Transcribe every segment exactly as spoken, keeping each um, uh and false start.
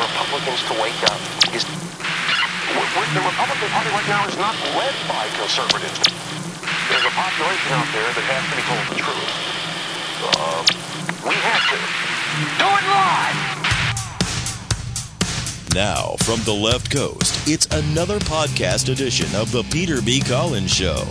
Republicans to wake up is the Republican Party right now is not led by conservatives. There's a population out there that has to be told the truth. Uh, we have to. Do it live! Now, from the left coast, it's another podcast edition of The Peter B. Collins Show.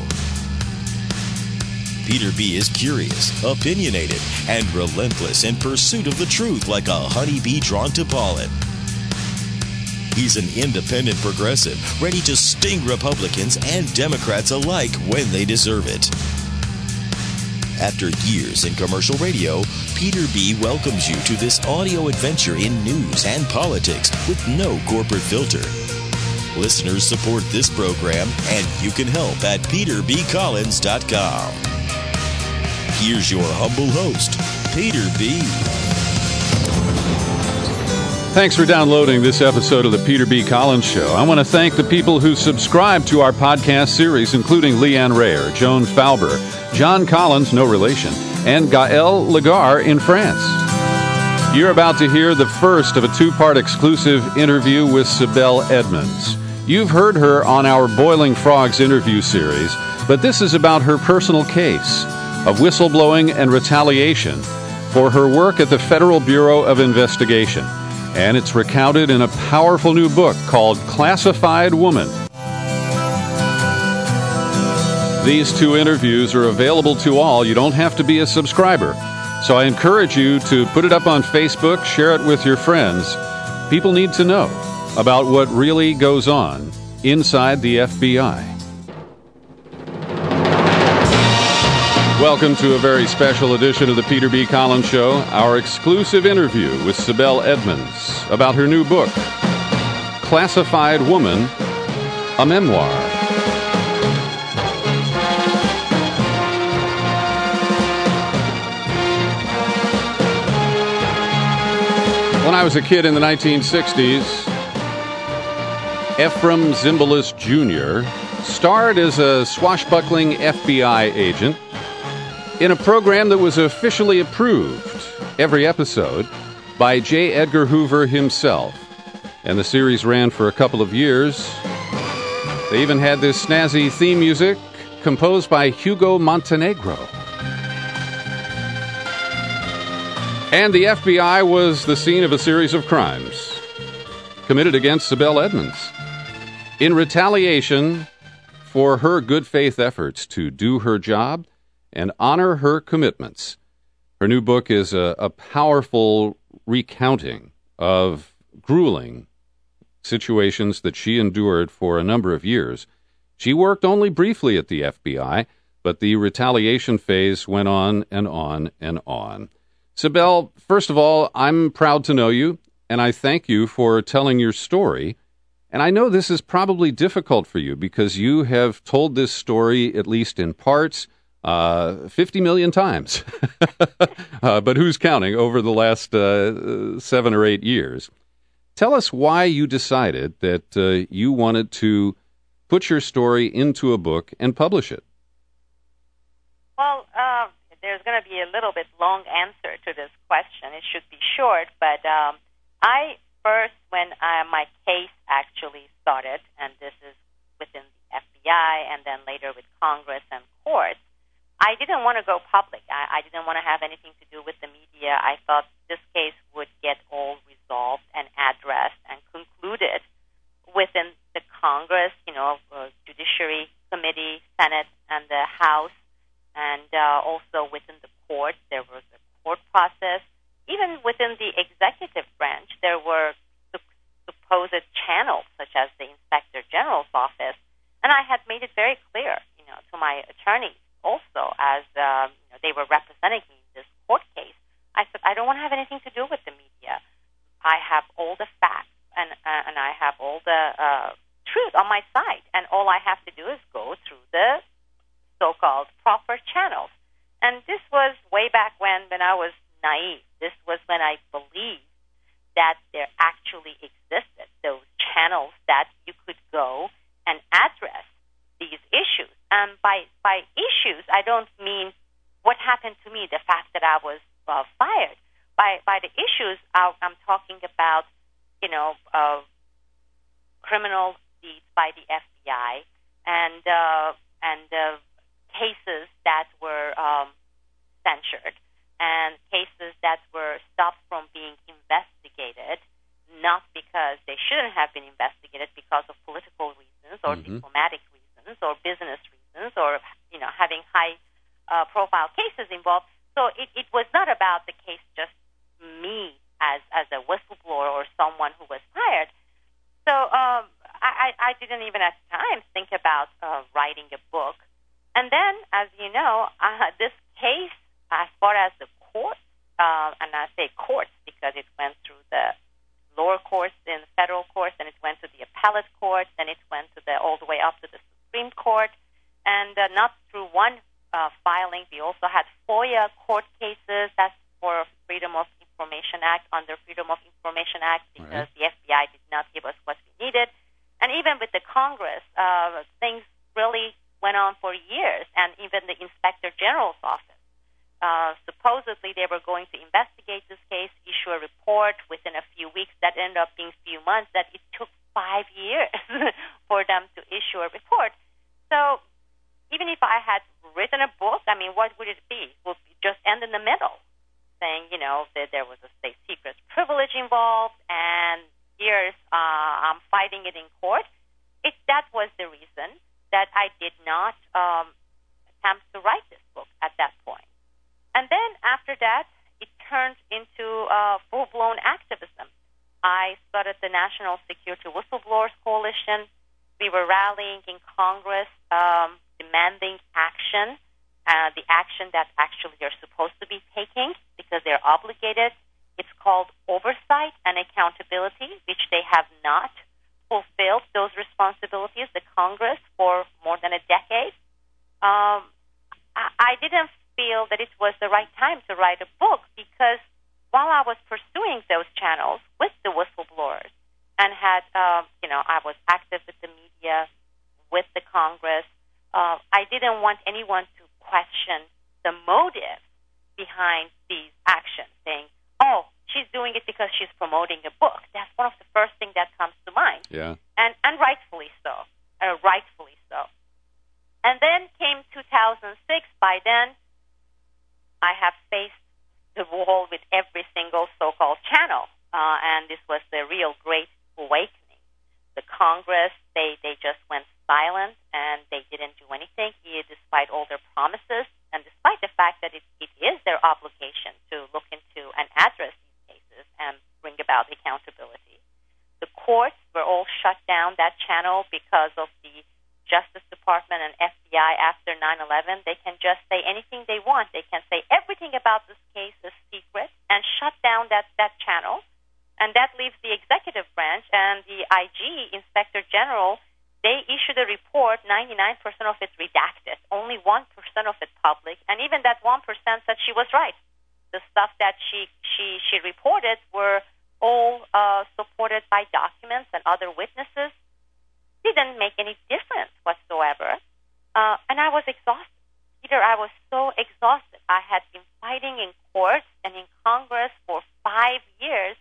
Peter B. is curious, opinionated, and relentless in pursuit of the truth like a honeybee drawn to pollen. He's an independent progressive, ready to sting Republicans and Democrats alike when they deserve it. After years in commercial radio, Peter B. welcomes you to this audio adventure in news and politics with no corporate filter. Listeners support this program, and you can help at peter b collins dot com. Here's your humble host, Peter B. Thanks for downloading this episode of the Peter B. Collins Show. I want to thank the people who subscribe to our podcast series, including Leanne Rayer, Joan Fauber, John Collins, no relation, and Gaël Lagarde in France. You're about to hear the first of a two-part exclusive interview with Sibel Edmonds. You've heard her on our Boiling Frogs interview series, but this is about her personal case of whistleblowing and retaliation for her work at the Federal Bureau of Investigation. And it's recounted in a powerful new book called Classified Woman. These two interviews are available to all. You don't have to be a subscriber. So I encourage you to put it up on Facebook, share it with your friends. People need to know about what really goes on inside the F B I. Welcome to a very special edition of the Peter B. Collins Show, our exclusive interview with Sibel Edmonds about her new book, Classified Woman, a Memoir. When I was a kid in the nineteen sixties, Ephraim Zimbalist Junior starred as a swashbuckling F B I agent in a program that was officially approved, every episode, by J. Edgar Hoover himself. And the series ran for a couple of years. They even had this snazzy theme music composed by Hugo Montenegro. And the F B I was the scene of a series of crimes committed against Sibel Edmonds in retaliation for her good faith efforts to do her job and honor her commitments. Her new book is a, a powerful recounting of grueling situations that she endured for a number of years. She worked only briefly at the F B I, but the retaliation phase went on and on and on. Sibel, first of all, I'm proud to know you, and I thank you for telling your story. And I know this is probably difficult for you because you have told this story, at least in parts, Uh, fifty million times. uh, but who's counting over the last uh, seven or eight years? Tell us why you decided that uh, you wanted to put your story into a book and publish it. Well, uh, there's going to be a little bit long answer to this question. It should be short, but um, I first, when uh, my case actually started, and this is within the F B I and then later with Congress and courts, I didn't want to go public. I, I didn't want to have anything to do with the media. I thought this case would get all resolved and addressed and concluded within the Congress, you know, uh, Judiciary Committee, Senate, and the House, and uh, also within the court. There was a court process. Even within the executive branch, there were su- supposed channels, such as the Inspector General's office, and I had made it very clear, you know, to my attorneys, also, as um, you know, they were representing me in this court case. I said, I don't want to have anything to do with the media. I have all the facts and uh, and I have all the uh, truth on my side, and all I have to do is go through the so-called proper channels. And this was way back when, when I was naive. This was when I believed that there actually existed those channels that you could go and address these issues. And by by issues, I don't mean what happened to me, the fact that I was uh, fired. By by the issues, I, I'm talking about you know, uh, criminal deeds by the F B I and uh, and uh, cases that were um, censured and cases that were stopped from being investigated, not because they shouldn't have been investigated because of political reasons or mm-hmm. diplomatic reasons or business reasons or, you know, having high uh, profile cases involved. So it, it was not about the case just me as, as a whistleblower or someone who was fired. So um, I, I didn't even at the time think about uh, writing a book. And then, as you know, uh, this case, as far as the courts, uh, and I say courts because it went through the lower courts in the federal courts, and it went to the appellate court, and it went to the all the way up to the Supreme Court, and uh, not through one uh, filing. We also had FOIA court cases. That's for Freedom of Information Act under Freedom of Information Act because right. the F B I did not give us what we needed, and even with the Congress, uh, things really went on for years, and even the Inspector General's office. Uh, supposedly, they were going to investigate this case, issue a report within a few weeks. That ended up being a few months. That it took five years for them to issue a report. So, even if I had written a book, I mean, what would it be? Would it just end in the middle, saying, you know, that there was a state secret privilege involved, and here's uh, I'm fighting it in court. It that was the reason that I did not um, attempt to write this book at that point. And then after that, it turned into uh, full-blown activism. I started the National Security Whistleblowers Coalition. We were rallying in Congress, um, demanding action, uh, the action that actually they're supposed to be taking because they're obligated. It's called oversight and accountability, which they have not fulfilled those responsibilities, the Congress, for more than a decade. Um, I, I didn't feel that it was the right time to write a book because while I was pursuing those channels with the whistleblowers and had, uh, you know, I was active with the media, with the Congress, uh, I didn't want anyone to question the motive behind these actions, saying, oh, she's doing it because she's promoting a book. That's one of the first things that comes to mind. Yeah. And, and rightfully so, uh, rightfully so. And then came two thousand six. By then, I have faced the wall with every single so-called channel, uh, and this was the real great awakening. The Congress, they, they just went silent, and they didn't do anything, despite all their promises, and despite the fact that it, it is their obligation to look into and address these cases and bring about accountability. The courts were all shut down, that channel, because of the Justice Department and F B I after nine eleven. They can just say anything they want. They can say everything about this case is secret and shut down that, that channel. And that leaves the executive branch and the I G, Inspector General. They issued a report, ninety-nine percent of it redacted, only one percent of it public. And even that one percent said she was right. The stuff that she, she, she reported were all uh, supported by documents and other witnesses. Didn't make any difference whatsoever. Uh, and I was exhausted. Peter, I was so exhausted. I had been fighting in courts and in Congress for five years,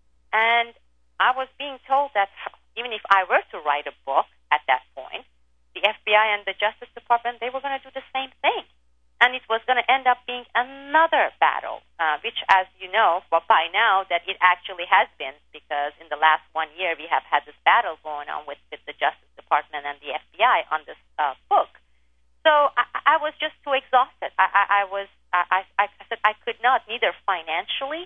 and I was being told that even if I were to write a book at that point, the F B I and the Justice Department, they were going to do the same thing. And it was going to end up being another battle, uh, which, as you know, well, by now, that it actually has been, because in the last one year, we have had this battle going on with, with the Justice Department and the F B I on this uh, book. So I, I was just too exhausted. I, I, I was, I, I, I said I could not, neither financially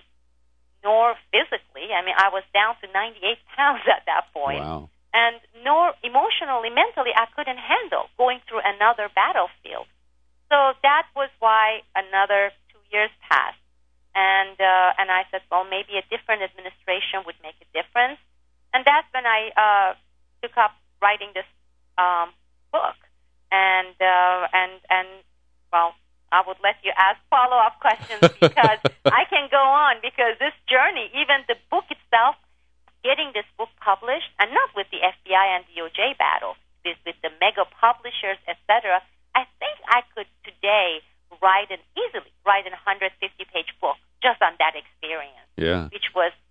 nor physically. I mean, I was down to ninety-eight pounds at that point. Wow. And nor emotionally, mentally, I couldn't handle going through another battlefield. So that was why another two years passed. And uh, and I said, well, maybe a different administration would make a difference. And that's when I uh, took up writing this um, book. And, uh, and, and well, I would let you ask follow-up questions because I can go on, because this journey, even the book itself, getting this book published, and not with the F B I and D O J battle, with, with the mega publishers, et cetera, I think I could today write an easily write an one hundred fifty page book just on that experience, yeah. which was itself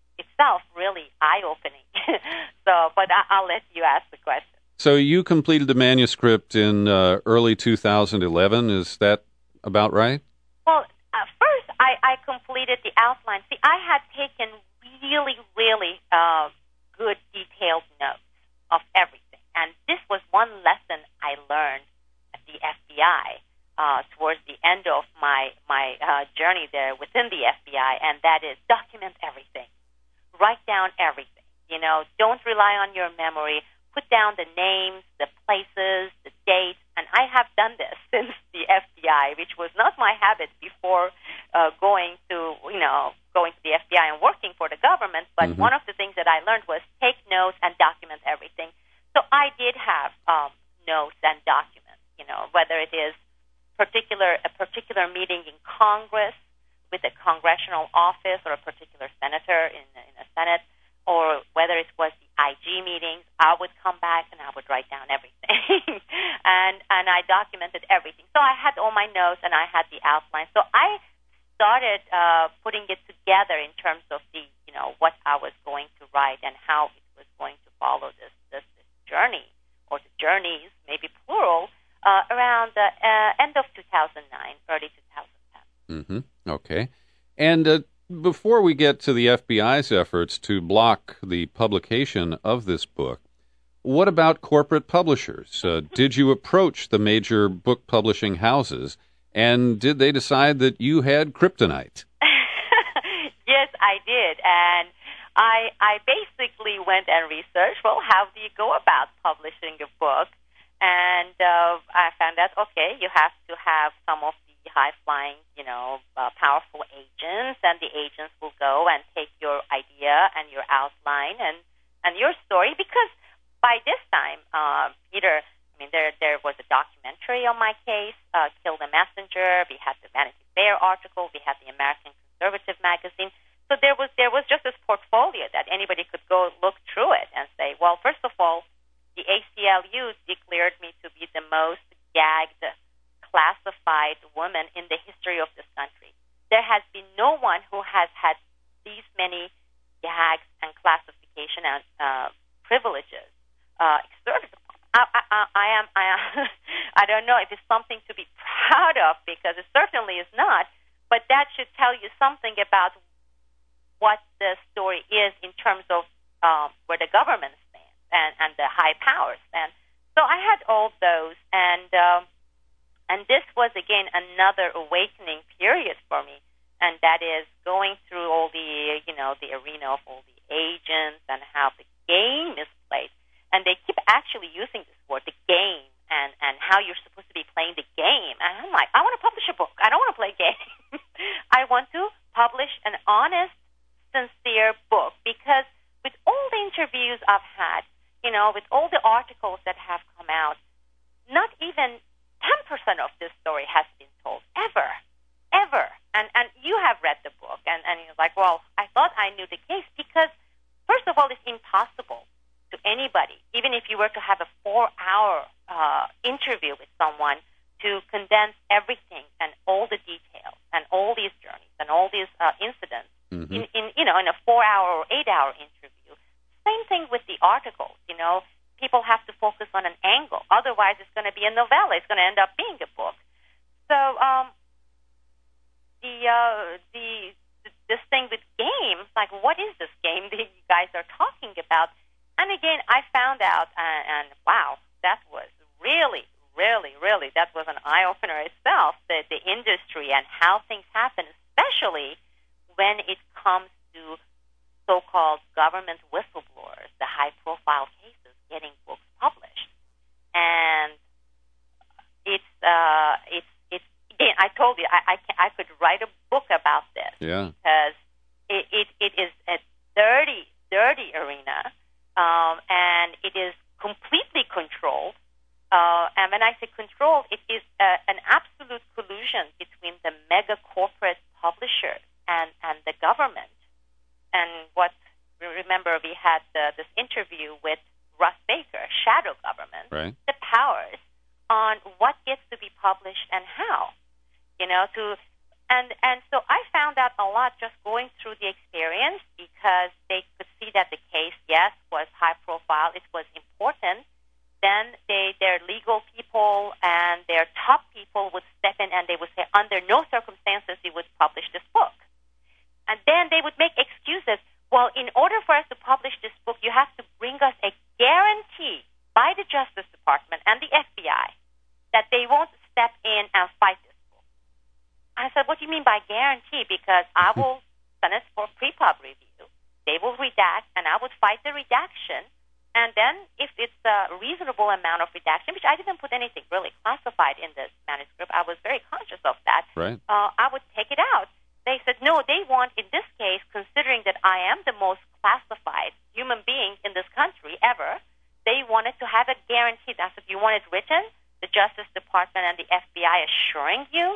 itself really eye-opening. So, but I, I'll let you ask the question. So you completed the manuscript in uh, early two thousand eleven. Is that about right? Well, uh, first I, I completed the outline. See, I had taken really, really uh, good detailed notes of everything. And this was one lesson I learned at the F B I uh, towards the end of my, my uh, journey there within the F B I, and that is document everything. Write down everything. You know, don't rely on your memory. Put down the names, the places, the dates, and I have done this since the F B I, which was not my habit before uh, going to, you know, going to the F B I and working for the government. But mm-hmm. one of the things that I learned was take notes and document everything. So I did have um, notes and documents, you know, whether it is particular a particular meeting in Congress with a congressional office or a particular senator in, in a Senate, or whether it was the I G meetings, I would come back and I would write down everything. and and I documented everything. So I had all my notes and I had the outline. So I started uh, putting it together in terms of the, you know, what I was going to write and how it was going to follow this, this, this journey, or the journeys, maybe plural, uh, around the uh, end of two thousand nine, early two thousand ten. Mm-hmm. Okay. And uh, before we get to the F B I's efforts to block the publication of this book, what about corporate publishers? Uh, did you approach the major book publishing houses, and did they decide that you had kryptonite? Yes, I did. And I I basically went and researched, well, how do you go about publishing a book? And uh, I found out, okay, you have to have some of the high-flying, you know, uh, powerful agents, and the agents will go and take your idea and your outline and, and your story, because by this time, uh, Peter, I mean, there there was a documentary on my case, uh, Kill the Messenger. We had the Vanity Fair article. We had the American Conservative magazine. So there was there was just this portfolio that anybody could go look through it and say, well, first of all, the A C L U declared me to be the most gagged, classified woman in the history of this country. There has been no one who has had these many gags and classification and uh, privileges uh, exerted upon. I, I, I am. I am. I don't know if it's something to be proud of, because it certainly is not. But that should tell you something about what the story is in terms of um, where the government stands and, and the high powers stand. So I had all those, and um, and this was again another awakening period for me, and that is going through all the you know the arena of all the agents and how the game is played. And they keep actually using this word, the game, and, and how you're supposed to be playing the game. And I'm like, I want to publish a book. I don't want to play a game. I want to publish an honest, sincere book, because with all the interviews I've had, you know, with all the articles that have come out, not even ten percent of this story has been told, ever, ever. And and you have read the book, and, and you're like, well, I thought I knew the case, because, first of all, it's impossible to anybody, even if you were to have a four-hour uh, interview with someone, to condense everything and all the details and all these journeys and all these uh, incidents mm-hmm. in, in you know in a four-hour or eight-hour interview. Same thing with the articles. You know, people have to focus on an angle. Otherwise, it's going to be a novella. It's going to end up being a book. So um, the uh, the this thing with games, like, what is this game that you guys are talking about? And again, I found out, and, and wow, that was really, really, really, that was an eye-opener itself, the, the industry and how things happen, especially when it comes to so-called government whistleblowers, the high-profile cases getting books published. And it's, uh, it's, it's again, I told you, I, I, can, I could write a book about this. Yeah. Because it, it, it is a dirty, dirty arena. Um, and it is completely controlled. Uh, and when I say controlled, it is uh, an absolute collusion between the mega corporate publishers and, and the government. And what, remember, we had uh, this interview with Russ Baker, shadow government, right. The powers on what gets to be published and how. You know, to and and so I found out a lot just going through the experience, because they could while it was important, then they, their legal people and their top people would step in and they would say, under no circumstances you would publish this book. And then they would make excuses. Well, in order for us to publish this book, you have to bring us a guarantee by the Justice Department and the F B I that they won't step in and fight this book. I said, what do you mean by guarantee? Because I will send it for pre-pub review. They will redact, and I would fight the redaction. And then if it's a reasonable amount of redaction, which I didn't put anything really classified in this manuscript, I was very conscious of that, right. uh, I would take it out. They said, no, they want, in this case, considering that I am the most classified human being in this country ever, they wanted to have a guarantee. I said, you want it written? The Justice Department and the F B I assuring you?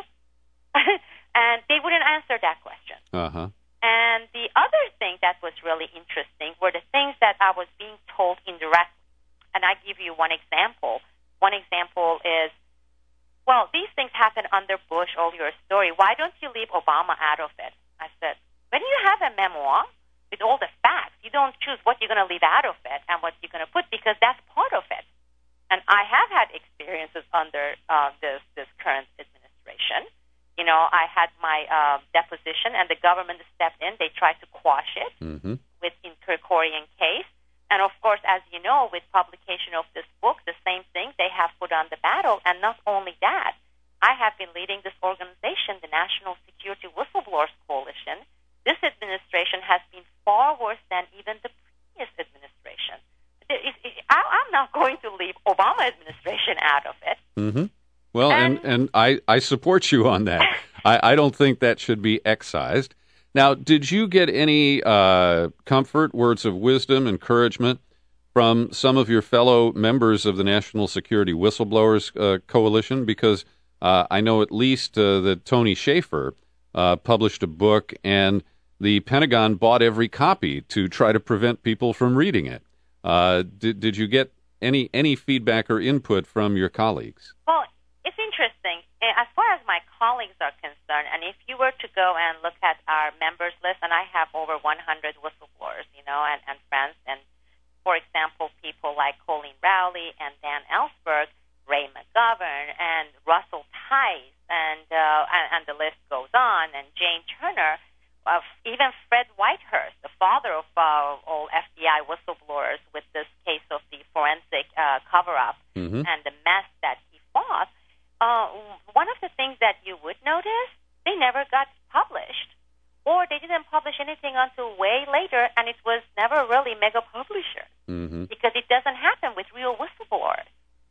And they wouldn't answer that question. Uh-huh. And the other thing that was really interesting were the things that I was being told indirectly. And I give you one example. One example is, well, these things happened under Bush, all your story. Why don't you leave Obama out of it? I said, when you have a memoir with all the facts, you don't choose what you're going to leave out of it and what you're going to put, because that's part of it. And I have had experiences under uh, this, this current administration. You know, I had my uh, deposition, and the government stepped in. They tried to quash it mm-hmm. with in Kerkorian case. And, of course, as you know, with publication of this book, the same thing, they have put on the battle. And not only that, I have been leading this organization, the National Security Whistleblowers Coalition. This administration has been far worse than even the previous administration. It, it, it, I, I'm not going to leave Obama administration out of it. Mm-hmm. Well, and, and, and I, I support you on that. I, I don't think that should be excised. Now, did you get any uh, comfort, words of wisdom, encouragement from some of your fellow members of the National Security Whistleblowers uh, Coalition? Because uh, I know at least uh, that Tony Shaffer uh, published a book, and the Pentagon bought every copy to try to prevent people from reading it. Uh, did, did you get any, any feedback or input from your colleagues? Well, it's interesting. As far as my colleagues are concerned, and if you were to go and look at our members list, and I have over one hundred whistleblowers, you know, and, and friends, and for example, people like Colleen Rowley and Dan Ellsberg, Ray McGovern, and Russell Tice, and, uh, and, and the list goes on, and Jane Turner, uh, even Fred Whitehurst, the father of uh, all F B I whistleblowers with this case of the forensic uh, cover-up mm-hmm. and the mess that he fought. Uh, one of the things that you would notice, they never got published, or they didn't publish anything until way later, and it was never really mega publisher, mm-hmm. because it doesn't happen with real whistleblowers.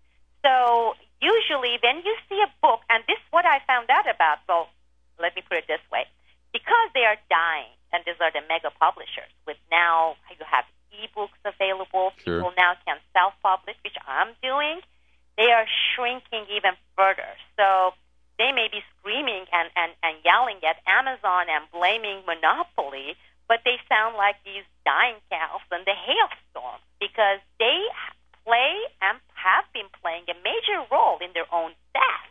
So usually when you see a book, and this is what I found out about, well, let me put it this way, because they are dying, and these are the mega publishers, with now you have e-books available, sure. people now can self-publish, which I'm doing, they are shrinking even further. So they may be screaming and, and, and yelling at Amazon and blaming monopoly, but they sound like these dying cows in the hailstorm, because they play and have been playing a major role in their own death.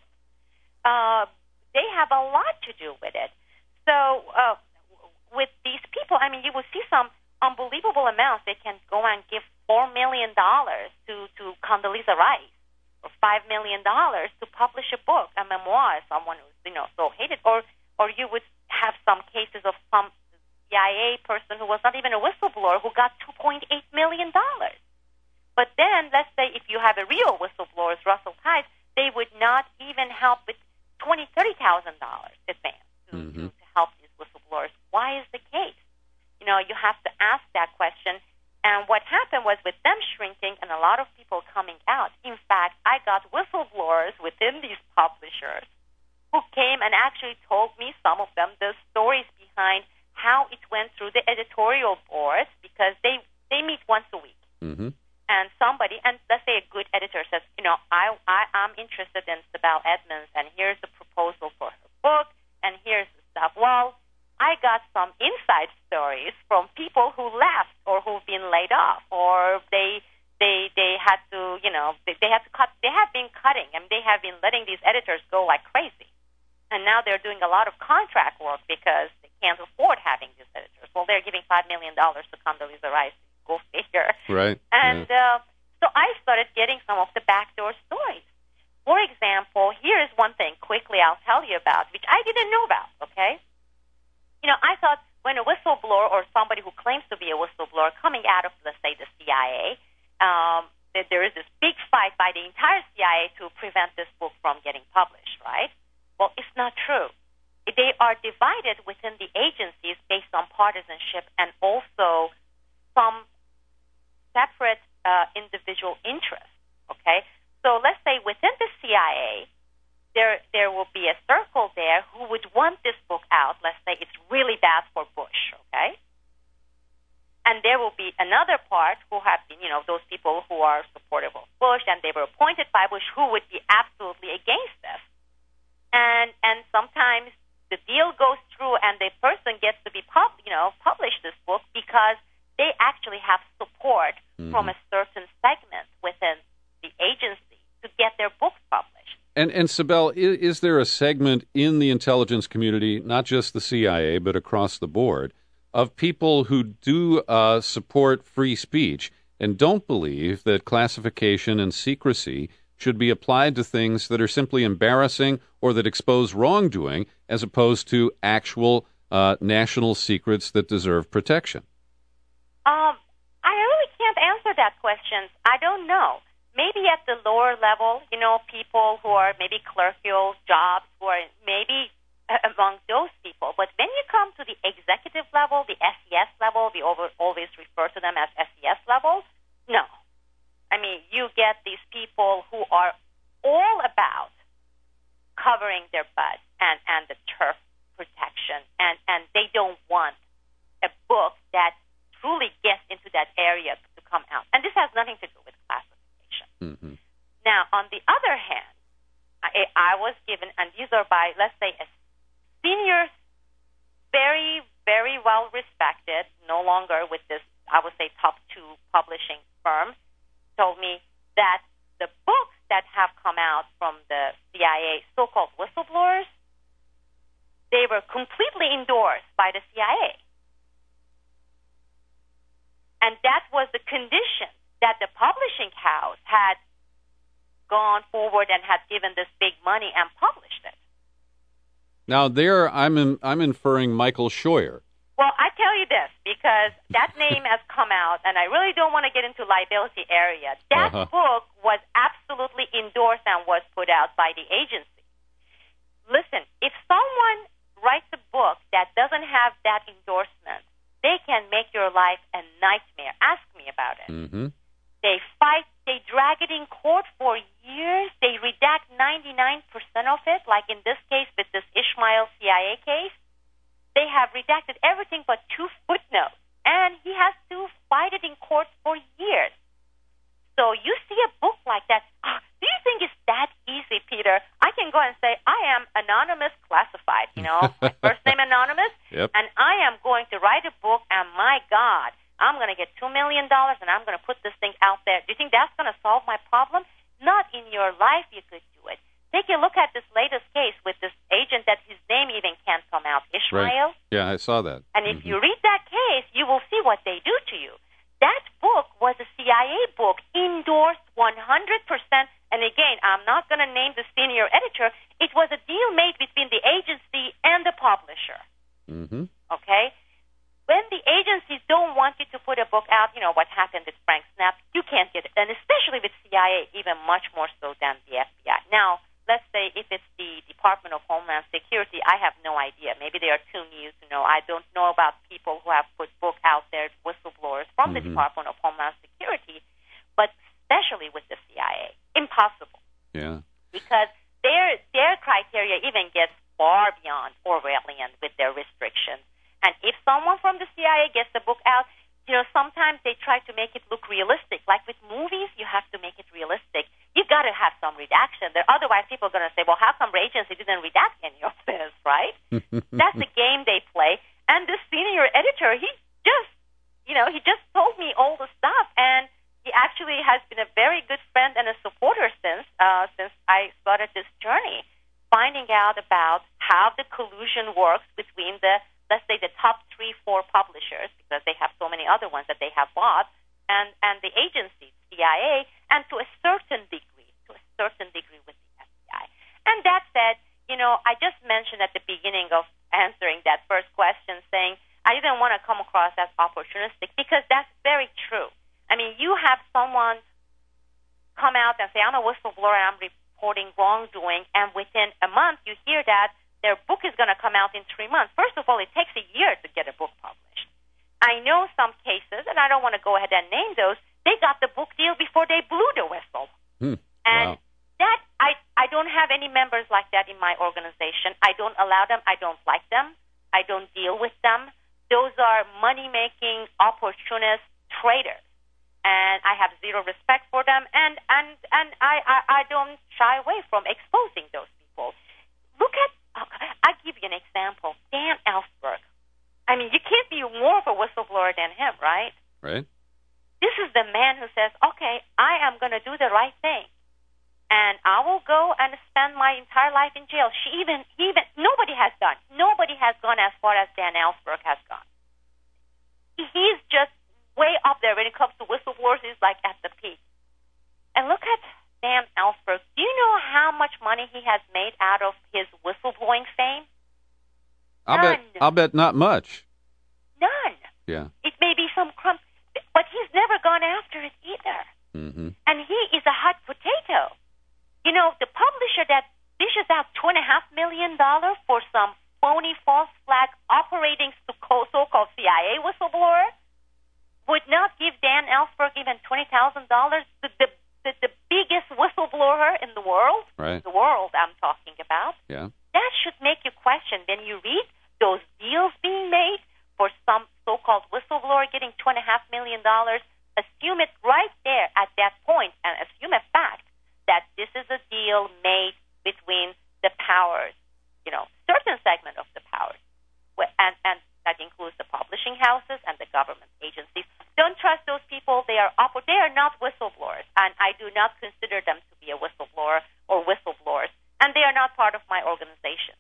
Uh, they have a lot to do with it. So uh, with these people, I mean, you will see some unbelievable amounts. They can go and give four million dollars to, to Condoleezza Rice, or five million dollars to publish a book, a memoir, someone who's, you know, so hated. Or, or you would have some cases of some C I A person who was not even a whistleblower who got two point eight million dollars. But then, let's say if you have a real whistleblower, Russell Tice, they would not even help with twenty thousand dollars, thirty thousand dollars advance to, mm-hmm. to, to help these whistleblowers. Why is the case? You know, you have to ask that question. And what happened was, with them shrinking and a lot of people coming out, in fact, I got whistleblowers within these publishers who came and actually told me, some of them, the stories behind how it went through the editorial boards, because they, they meet once a week. Mm-hmm. And somebody, and let's say a good editor says, you know, I, I, I'm interested in Sibel Edmonds, and here's the proposal for her book, and here's the stuff. Well, I got some inside stories from people who left or who've been laid off, or they they they had to, you know, they, they had to cut. They have been cutting, and they have been letting these editors go like crazy. And now they're doing a lot of contract work because they can't afford having these editors. Well, they're giving five million dollars to Condoleezza Rice Go figure. Right. And yeah. uh, so I started getting some of the backdoor stories. For example, here is one thing quickly I'll tell you about, which I didn't know about, okay? You know, I thought when a whistleblower or somebody who claims to be a whistleblower coming out of, let's say, the C I A, um, that there is this big fight by the entire C I A to prevent this book from getting published, right? Well, it's not true. They are divided within the agencies based on partisanship and also some separate uh, individual interests, okay? So let's say within the C I A, there there will be a circle there who would want this book out. Let's say it's really bad for Bush, okay? And there will be another part who have been, you know, those people who are supportive of Bush and they were appointed by Bush who would be absolutely against this. And and sometimes the deal goes through and the person gets to be, pub, you know, publish this book because they actually have support mm-hmm. from a certain segment within the agency to get their books published. And, and Sibel, is, is there a segment in the intelligence community, not just the C I A, but across the board, of people who do uh, support free speech and don't believe that classification and secrecy should be applied to things that are simply embarrassing or that expose wrongdoing as opposed to actual uh, national secrets that deserve protection? Um, I really can't answer that question. I don't know. Maybe at the lower level, you know, people who are maybe clerical jobs, who are maybe among those people. But when you come to the executive level, the S E S level, we over, always refer to them as S E S levels, no. I mean, you get these people who are all about covering their butt and, and the turf protection, and, and they don't want a book that truly gets into that area to come out. And this has nothing to do with classification. Mm-hmm. Now, on the other hand, I, I was given, and these are by, let's say, a senior, very, very well respected, no longer with this, I would say, top two publishing firm, told me that the books that have come out from the C I A so-called whistleblowers, they were completely endorsed by the C I A. And that was the condition that the publishing house had gone forward and had given this big money and published it. Now, there I'm in, I'm inferring Michael Scheuer. Well, I tell you this, because that name has come out, and I really don't want to get into liability area. That uh-huh. book was absolutely endorsed and was put out by the agency. Listen, if someone writes a book that doesn't have that endorsement, they can make your life a nightmare. Ask me about it. Mm-hmm. They fight, they drag it in court for years, they redact ninety-nine percent of it, like in this case with this Ishmael C I A case. They have redacted everything but two footnotes, and he has to fight it in court for years. So you see a book like that, oh, do you think it's that easy, Peter? I can go and say, I am anonymous classified, you know, my first name anonymous, yep. and I am going to write a book, and my God, I'm going to get two million dollars, and I'm going to put this thing out there. Do you think that's going to solve my problem? Not in your life you could do it. Take a look at this latest case with this agent that his name even can't come out, Ishmael. Right. Yeah, I saw that. And if mm-hmm. you read that case, you will see what they do to you. That book was a C I A book, endorsed one hundred percent. And again, I'm not going to name the senior editor. It was a deal made between the agency and the publisher. Mm-hmm. Okay? When the agencies don't want you to put a book out, you know, what happened with Frank Snap, you can't get it. And especially with C I A, even much more so than the F B I. Now, let's say if it's the Department of Homeland Security, I have no idea. Maybe they are too new to know. I don't know about people who have put book out there, whistleblowers from mm-hmm. the Department of Homeland Security, but especially with the C I A. Impossible. Yeah. Because their their criteria even gets far beyond Orwellian with their restrictions. And if someone from the C I A gets the book out, you know, sometimes they try to make it look realistic. Like with movies, you have to make it realistic. You've got to have some redaction there. Otherwise, people are going to say, well, how come the agency didn't redact any of this, right? That's the game they play. And the senior editor, he just, you know, he just told me all the stuff. And he actually has been a very good friend and a supporter since, uh, since I started this journey, finding out about how the collusion works between the, let's say, the top three, four publishers, because they have so many many other ones that they have bought, and, and the agency, C I A, and to a certain degree, to a certain degree with the F B I. And that said, you know, I just mentioned at the beginning of answering that first question saying I didn't want to come across as opportunistic because that's very true. I mean, you have someone come out and say, I'm a whistleblower and I'm reporting wrongdoing, and within a month you hear that their book is going to come out in three months. First of all, it takes a year to get a book published. I know some cases, and I don't want to go ahead and name those, they got the book deal before they blew the whistle. Hmm. And Wow. that, I, I don't have any members like that in my organization. I don't allow them. I don't like them. I don't deal with them. Those are money-making, opportunist traders. And I have zero respect for them, and, and, and I, I, I don't shy away from exposing those people. Look at, I'll give you an example. Dan Ellsberg. I mean, you can't be more of a whistleblower than him, right? Right. This is the man who says, okay, I am going to do the right thing, and I will go and spend my entire life in jail. She even, even nobody has done. Nobody has gone as far as Dan Ellsberg has gone. He's just way up there when it comes to whistleblowers. He's like at the peak. And look at Dan Ellsberg. Do you know how much money he has made out of his whistleblowing fame? I'll None. bet. I'll bet not much. None. Yeah. It may be some crumbs, but he's never gone after it either. Mm-hmm. And he is a hot potato. You know, the publisher that dishes out two and a half million dollars for some phony false flag operating so-called C I A whistleblower would not give Dan Ellsberg even twenty thousand dollars. The, the, the, the biggest whistleblower in the world, Right. the world I'm talking about. Yeah. That should make you question. When you read those deals being made for some so-called whistleblower getting two and a half million dollars, assume it right there at that point, and assume a fact that this is a deal made between the powers, you know, certain segment of the powers, and, and that includes the publishing houses and the government agencies. Don't trust those people. They are op- they are not whistleblowers, and I do not consider them to be a whistleblower or whistleblowers, and they are not part of my organization.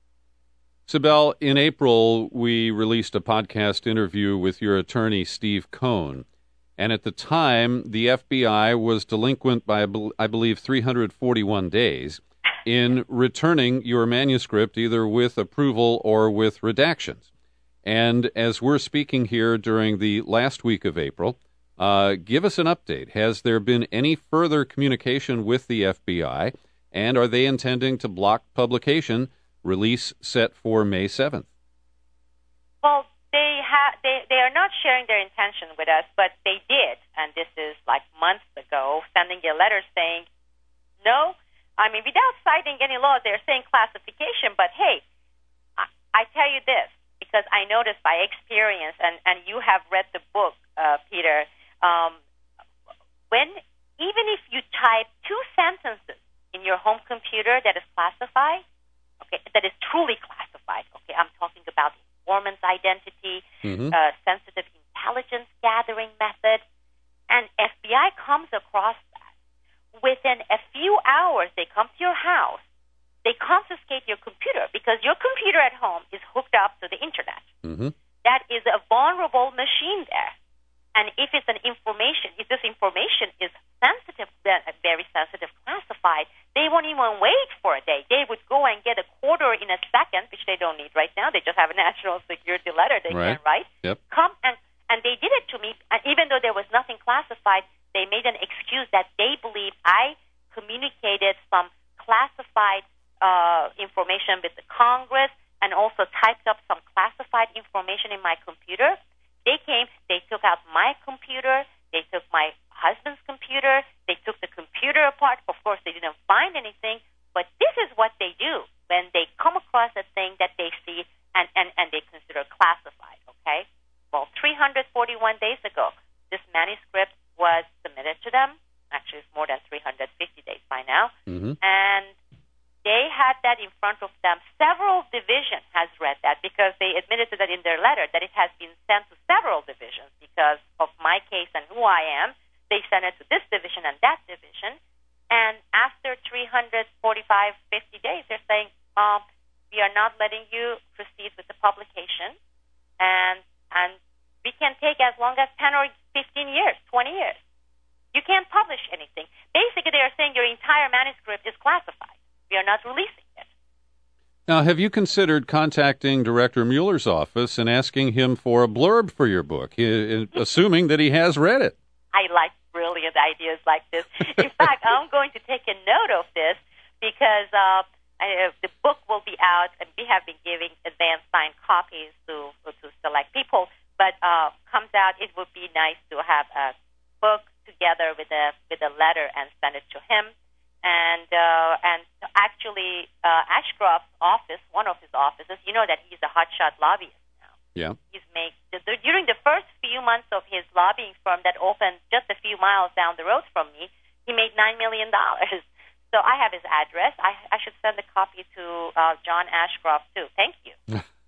Sibel, in April, we released a podcast interview with your attorney, Steve Cohn. And at the time, the F B I was delinquent by, I believe, three hundred forty-one days in returning your manuscript either with approval or with redactions. And as we're speaking here during the last week of April, uh, give us an update. Has there been any further communication with the F B I, and are they intending to block publication, release set for May seventh? Well, they, ha- they, they are not sharing their intention with us, but they did, and this is like months ago, sending a letter saying, no, I mean, without citing any law, they're saying classification, but hey, I, I tell you this, because I noticed by experience, and, and you have read the book, uh, Peter, um, when even if you type two sentences in your home computer that is classified, okay, that is truly classified, okay, I'm talking about informant's identity, Mm-hmm. uh, sensitive intelligence gathering method, and F B I comes across that. Within a few hours, they come to your house, they confiscate your computer because your computer at home is hooked up to the internet. Mm-hmm. That is a vulnerable machine there. And if it's an information, if this information is sensitive, very sensitive, classified, they won't even wait for a day. They would go and get a quarter in a second, which they don't need right now. They just have a national security letter they Right. can write. Yep. Come and, and they did it to me. And even though there was nothing classified, they made an excuse that they believe I communicated some classified uh, information with the Congress and also typed up some classified information in my computer. They came, they took out my computer, they took my husband's computer, they took the computer apart. Of course, they didn't find anything, but this is what they do when they come across a thing that they see and, and, and they consider classified, okay? Well, three hundred forty-one days ago, this manuscript was submitted to them. Actually, it's more than three hundred fifty days by now. Mm-hmm. And they had that in front of them. Several divisions has read that because they admitted to that in their letter, that it has been sent to several divisions because of my case and who I am. They sent it to this division and that division. And after three hundred forty-five, fifty days, they're saying, Mom, we are not letting you proceed with the publication. And and We can take as long as ten or fifteen years, twenty years. You can't publish anything. Basically, they are saying your entire manuscript is classified. We are not releasing it. Now, have you considered contacting Director Mueller's office and asking him for a blurb for your book, assuming that he has read it? I like brilliant ideas like this. In fact, I'm going to take a note of this because uh, I, uh, the book will be out, and we have been giving advance signed copies to to select people. But uh, comes out, it would be nice to have a book together with a with a letter and send it to him. And uh, and actually, uh, Ashcroft's office, one of his offices, you know that he's a hotshot lobbyist now. Yeah. He's made the, the, during the first few months of his lobbying firm that opened just a few miles down the road from me, he made nine million dollars. So I have his address. I, I should send a copy to uh, John Ashcroft too. Thank you.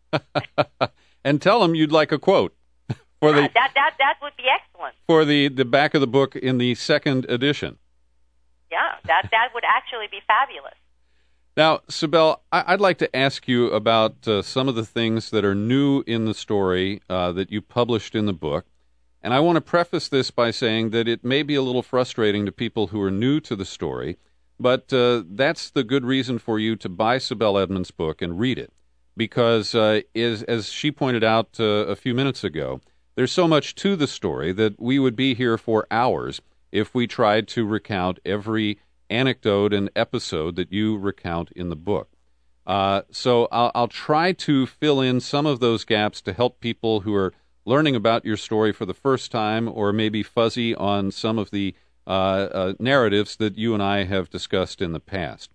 And tell him you'd like a quote for the uh, that that that would be excellent for the, the back of the book in the second edition. Yeah, that that would actually be fabulous. Now, Sibel, I'd like to ask you about uh, some of the things that are new in the story uh, that you published in the book. And I want to preface this by saying that it may be a little frustrating to people who are new to the story, but uh, that's the good reason for you to buy Sibel Edmonds' book and read it. Because, uh, is, as she pointed out uh, a few minutes ago, there's so much to the story that we would be here for hours if we tried to recount every anecdote and episode that you recount in the book. Uh, so I'll, I'll try to fill in some of those gaps to help people who are learning about your story for the first time or maybe fuzzy on some of the uh, uh, narratives that you and I have discussed in the past.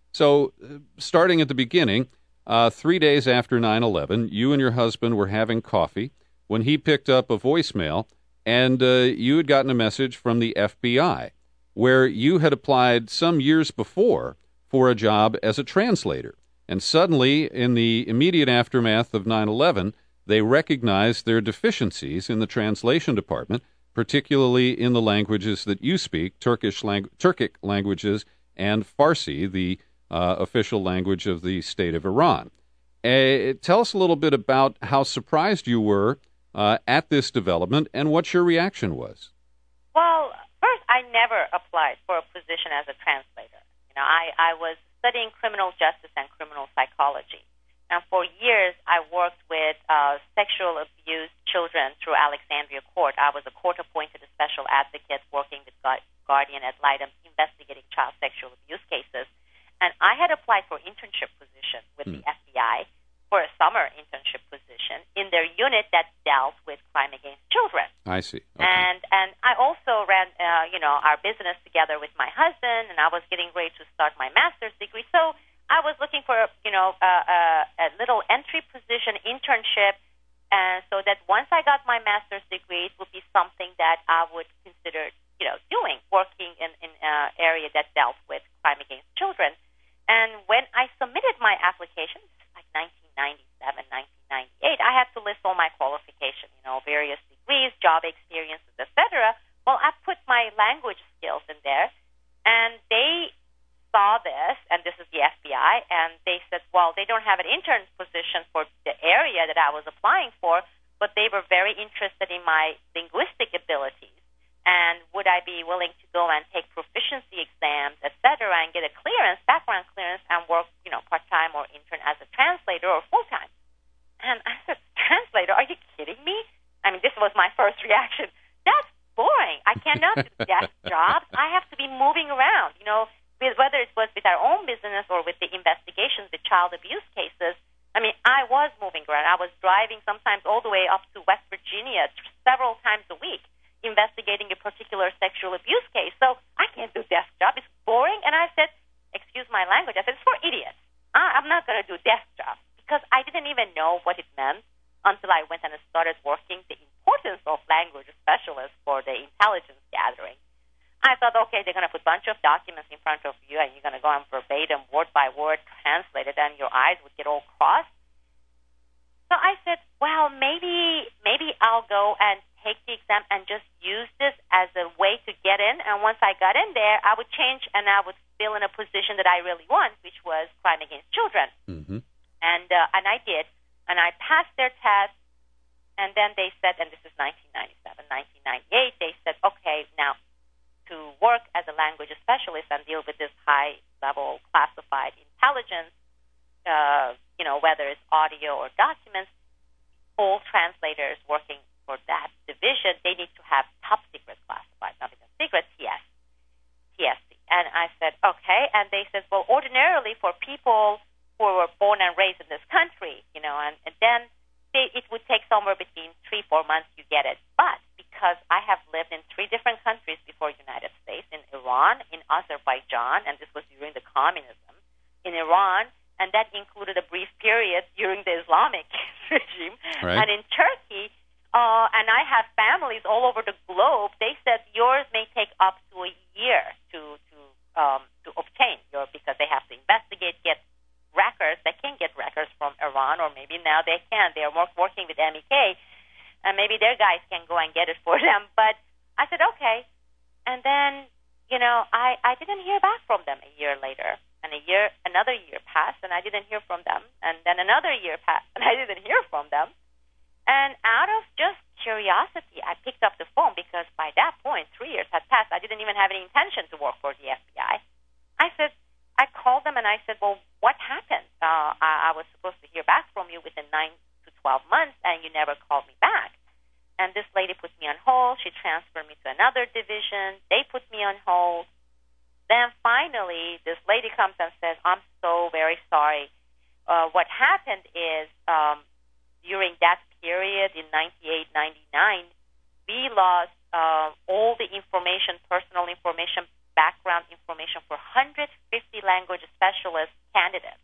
So uh, starting at the beginning, uh, three days after nine eleven, you and your husband were having coffee when he picked up a voicemail, and uh, you had gotten a message from the F B I, where you had applied some years before for a job as a translator. And suddenly, in the immediate aftermath of nine eleven, they recognized their deficiencies in the translation department, particularly in the languages that you speak, Turkish lang- Turkic languages and Farsi, the uh, official language of the state of Iran. Uh, tell us a little bit about how surprised you were Uh, at this development, and what your reaction was. Well, first, I never applied for a position as a translator. You know, I, I was studying criminal justice and criminal psychology, and for years I worked with uh, sexual abused children through Alexandria Court. I was a court-appointed special advocate working with Guardian ad litem investigating child sexual abuse cases, and I had applied for internship position with hmm. the F B I for a summer internship position in their unit that dealt with crime against children. I see. Okay. And and I also ran, uh, you know, our business together with my husband, and I was getting ready to start my master's degree. So I was looking for, you know, a, a, a little entry position internship, and so that once I got my master's degree, it would be something that I would consider, you know, doing, working in in an area that dealt with crime against children. And when I submitted my application, like nineteen ninety-seven, nineteen ninety-eight, I had to list all my qualifications, you know, various degrees, job experiences, et cetera. Well, I put my language skills in there, and they saw this, and this is the F B I, and they said, well, they don't have an intern position for the area that I was applying for, but they were very interested in my linguistic abilities, and would I be willing to go and take proficiency exams, et cetera, and get a clearance, background clearance, and work, you know, part-time or intern as a translator or full-time. And I said, translator, are you kidding me? I mean, this was my first reaction. That's boring. I cannot do desk jobs. I have to be moving around, you know, with, whether it was with our own business or with the investigations with child abuse cases. I mean, I was moving around. I was driving sometimes all the way up to West Virginia several times a week, investigating a particular sexual abuse case. So I can't do desk job. It's boring. And I said, excuse my language, I said, it's for idiots. I, I'm not going to do desk job, because I didn't even know what it meant until I went and started working the importance of language specialists for the intelligence gathering. I thought, okay, they're going to put a bunch of documents in front of you, and you're going to go and verbatim, word by word, translate it, and your eyes would get all crossed. So I said, well, maybe maybe I'll go and take the exam and just use this as a way to get in. And once I got in there, I would change and I would fill in a position that I really want, which was crime against children. Mm-hmm. And uh, and I did. And I passed their test. and then they said, and this is nineteen ninety-seven, nineteen ninety-eight, they said, okay, now to work as a language specialist and deal with this high-level classified intelligence, uh, you know, whether it's audio or documents, all translators working for that division, they need to have top secret classified, not even secret, T S, T S C. And I said, okay. And they said, well, ordinarily for people who were born and raised in this country, you know, and, and then they, it would take somewhere between three, four months you get it. But because I have lived in three different countries before United States, in Iran, in Azerbaijan, and this was during the communism, in Iran, and that included a brief period during the Islamic regime, right. and in Turkey, uh, and I have families all over the globe, they said yours may take up to a year to to um, to obtain your, because they have to investigate, get records. They can get records from Iran, or maybe now they can. They are work, working with M E K, and maybe their guys can go and get it for them. But I said, okay. And then, you know, I, I didn't hear back from them a year later. And a year, another year passed, and I didn't hear from them. And then another year passed, and I didn't hear from them. And out of just curiosity, I picked up the phone, because by that point, three years had passed. I didn't even have any intention to work for the F B I. I said, I called them and I said, well, what happened? Uh, I, I was supposed to hear back from you within nine to twelve months, and you never called me back. And this lady put me on hold. She transferred me to another division. They put me on hold. Then finally, this lady comes and says, I'm so very sorry. Uh, what happened is um, during that period in ninety-eight, ninety-nine, we lost uh, all the information, personal information, background information for one hundred fifty language specialist candidates.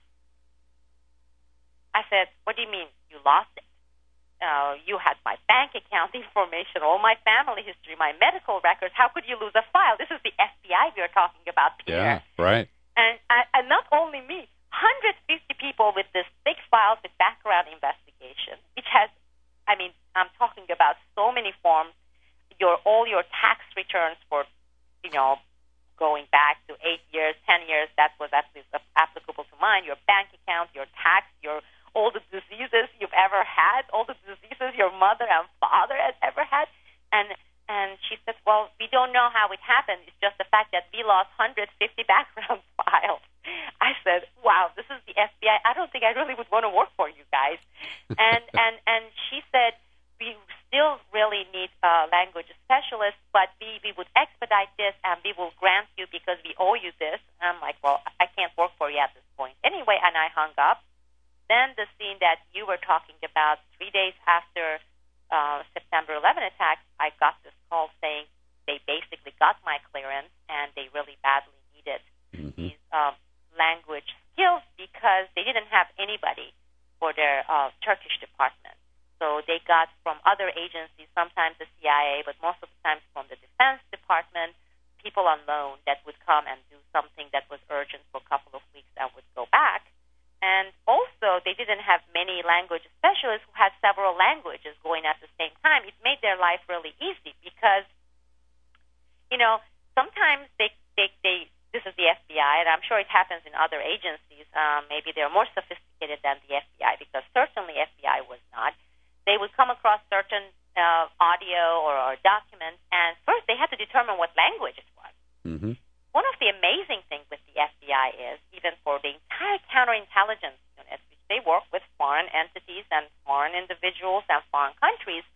I said, what do you mean you lost it? Uh, you had my bank account information, all my family history, my medical records. How could you lose a file? This is the F B I we are talking about, Peter. Yeah, right. And, and not only me, one hundred fifty people with this big files with background investigation, which has, I mean, I'm talking about so many forms, your all your tax returns for, you know, going back to eight years, ten years, that was at least applicable to mine, your bank account, your tax, your all the diseases you've ever had, all the diseases your mother and father has ever had. And and she said, well, we don't know how it happened. It's just the fact that we lost one hundred fifty background files. I said, wow, this is the F B I. I don't think I really would want to work for you guys. And and, and she said, we still really need a language specialist, but we, we would expedite this and we will grant you because we owe you this. And I'm like, well, I can't work for you at this point. Anyway, and I hung up. Then the scene that you were talking about, three days after uh, September eleventh attacks, I got this call saying they basically got my clearance and they really badly needed mm-hmm. these um, language skills because they didn't have anybody for their uh, Turkish department. So they got from other agencies, sometimes the C I A, but most of the times from the Defense Department, people on loan that would come and do something that was urgent for a couple of weeks and would go back. And also, they didn't have many language specialists who had several languages going at the same time. It made their life really easy because, you know, sometimes they, they, they this is the F B I, and I'm sure it happens in other agencies. Um, maybe they're more sophisticated than the F B I because certainly F B I was not. They would come across certain uh, audio or, or documents, and first they had to determine what language it was. Mm-hmm. One of the amazing things with the F B I is, even for the entire counterintelligence unit, which they work with foreign entities and foreign individuals and foreign countries,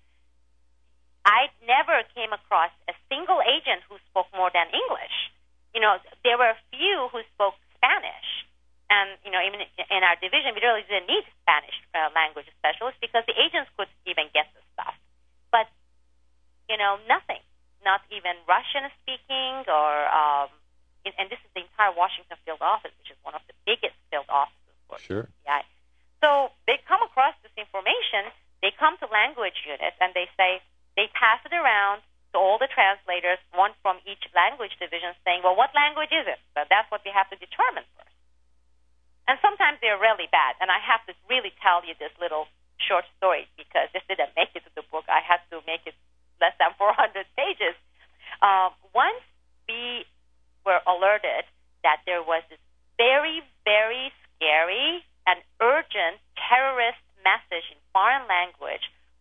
I never came across a single agent who spoke more than English. You know, there were a few who spoke Spanish. And, you know, even in our division, we really didn't need Spanish uh, language specialists because the agents could even get the stuff. But, you know, nothing. Not even Russian speaking or, um, and this is the entire Washington field office, which is one of the biggest field offices for sure. the F B I. So they come across this information, they come to language units, and they say, they pass it around to all the translators, one from each language division, saying, well, what language is it? So that's what we have to determine first. And sometimes they're really bad, and I have to really tell you this little short story because this didn't make it to the book. I had to make it less than four hundred pages. Uh, once we were alerted that there was this very, very scary and urgent terrorist message in foreign language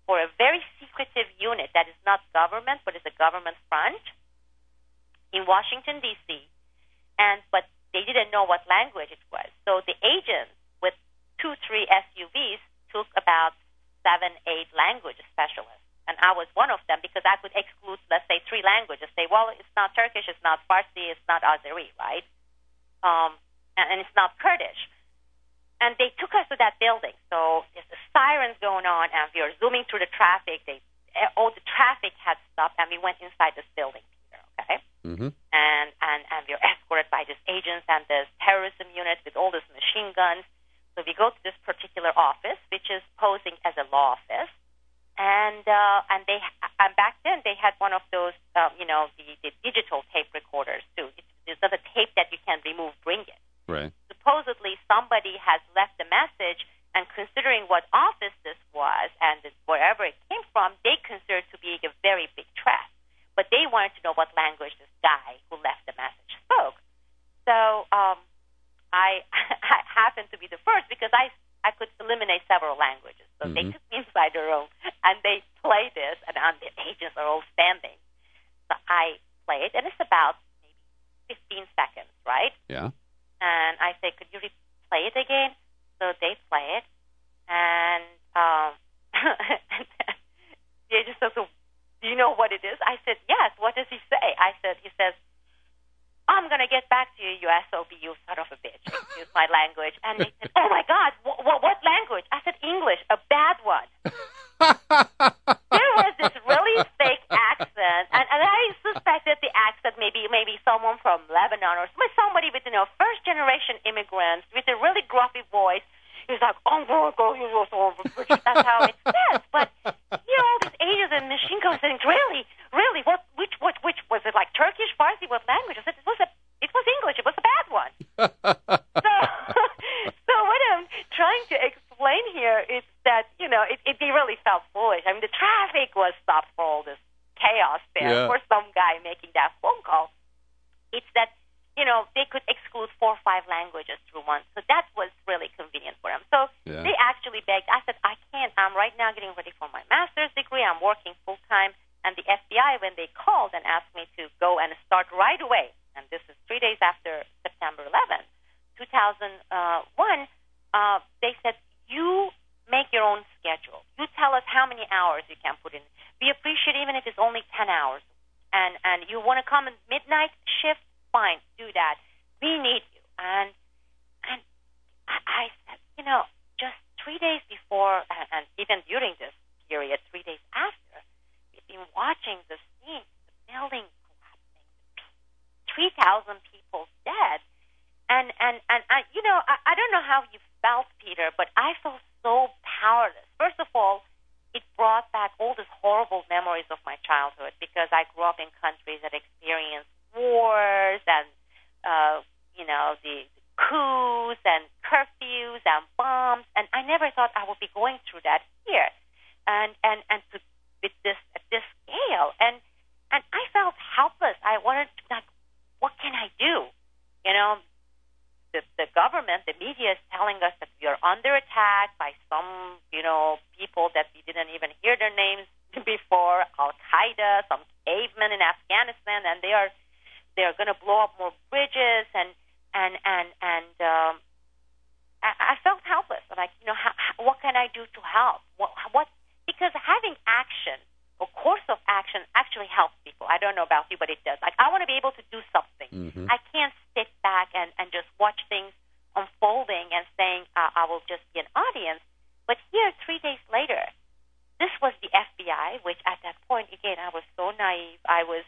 for a very secretive unit that is not government, but is a government front in Washington, D C, and but they didn't know what language it was. So the agents with two, three S U Vs took about seven, eight language specialists. And I was one of them because I could exclude, let's say, three languages. Say, well, it's not Turkish, it's not Farsi, it's not Azeri, right? Um, and, and it's not Kurdish. And they took us to that building. So there's the sirens going on, and we are zooming through the traffic. They, all the traffic had stopped, and we went inside this building, Peter, okay? Mm-hmm. And, and, and we were escorted by these agents and this terrorism unit with all these machine guns. So we go to this particular office, which is posing as a law office. And uh, and they and back then they had one of those, um, you know, the, the digital tape recorders, too. It's, it's not a tape that you can remove, bring it. Right. Supposedly somebody has left a message, and considering what office this was and wherever it came from, they considered it to be a very big threat. But they wanted to know what language this guy who left the message spoke. So um, I, I happened to be the first because I, I could eliminate several languages. So mm-hmm. they took me inside the room, and they play this, and the agents are all standing. So I play it, and it's about maybe fifteen seconds, right? Yeah. And I say, could you replay it again? So they play it, and um, the agent says, so, do you know what it is? I said, yes. What does he say? I said, he says, I'm going to get back to you, you S O B, you son of a bitch. Excuse my language. And they said, oh, my God, wh- wh- what language? I said, English, a bad one. There was this really fake accent, and, and I suspected the accent maybe maybe someone from Lebanon or somebody with, you know, first-generation immigrants with a really gruffy voice. He was like, oh, my God, you're so British. That's how it says. But, you know, all these agents and machine guns saying, really, really, what, which, what, which, was it like Turkish, Farsi, what language? I said, it was, a, it was English, it was a bad one. so, so what I'm trying to explain here is that, you know, it, it really felt foolish. I mean, the traffic was stopped for all this chaos there Yeah. for some guy making that phone call. It's that, you know, they could exclude four or five languages through one. So that was really convenient for them. So Yeah. they actually begged. I said, I can't. I'm right now getting ready for my master's degree. I'm working full-time. And the F B I, when they called and asked me to go and start right away, and this is three days after September eleventh, two thousand one, uh, they said, you make your own schedule. You tell us how many hours you can put in. We appreciate even if it's only ten hours. And, and you want to come in midnight shift? Fine, do that. We need you. And and I, I said, you know, just three days before, and, and even during this period, three days after, we've been watching the scene, the building collapsing, three thousand people dead. And, and, and I, you know, I, I don't know how you felt, Peter, but I felt so powerless. First of all, it brought back all these horrible memories of my childhood because I grew up in countries that experienced wars and, uh, you know, the, the coups and curfews and bombs, and I never thought I would be going through that here, and and and to, with this at this scale, and and I felt helpless. I wanted to, like, what can I do? You know, the the government, the media is telling us that we are under attack by some, you know, people that we didn't even hear their names before, Al Qaeda, some cavemen in Afghanistan, and they are. They're going to blow up more bridges, and and and and um, I, I felt helpless. I'm like, you know, how, how, what can I do to help? What, what? Because having action, a course of action, actually helps people. I don't know about you, but it does. Like, I want to be able to do something. Mm-hmm. I can't sit back and and just watch things unfolding and saying uh, I will just be an audience. But here, three days later, this was the F B I, which at that point, again, I was so naive. I was.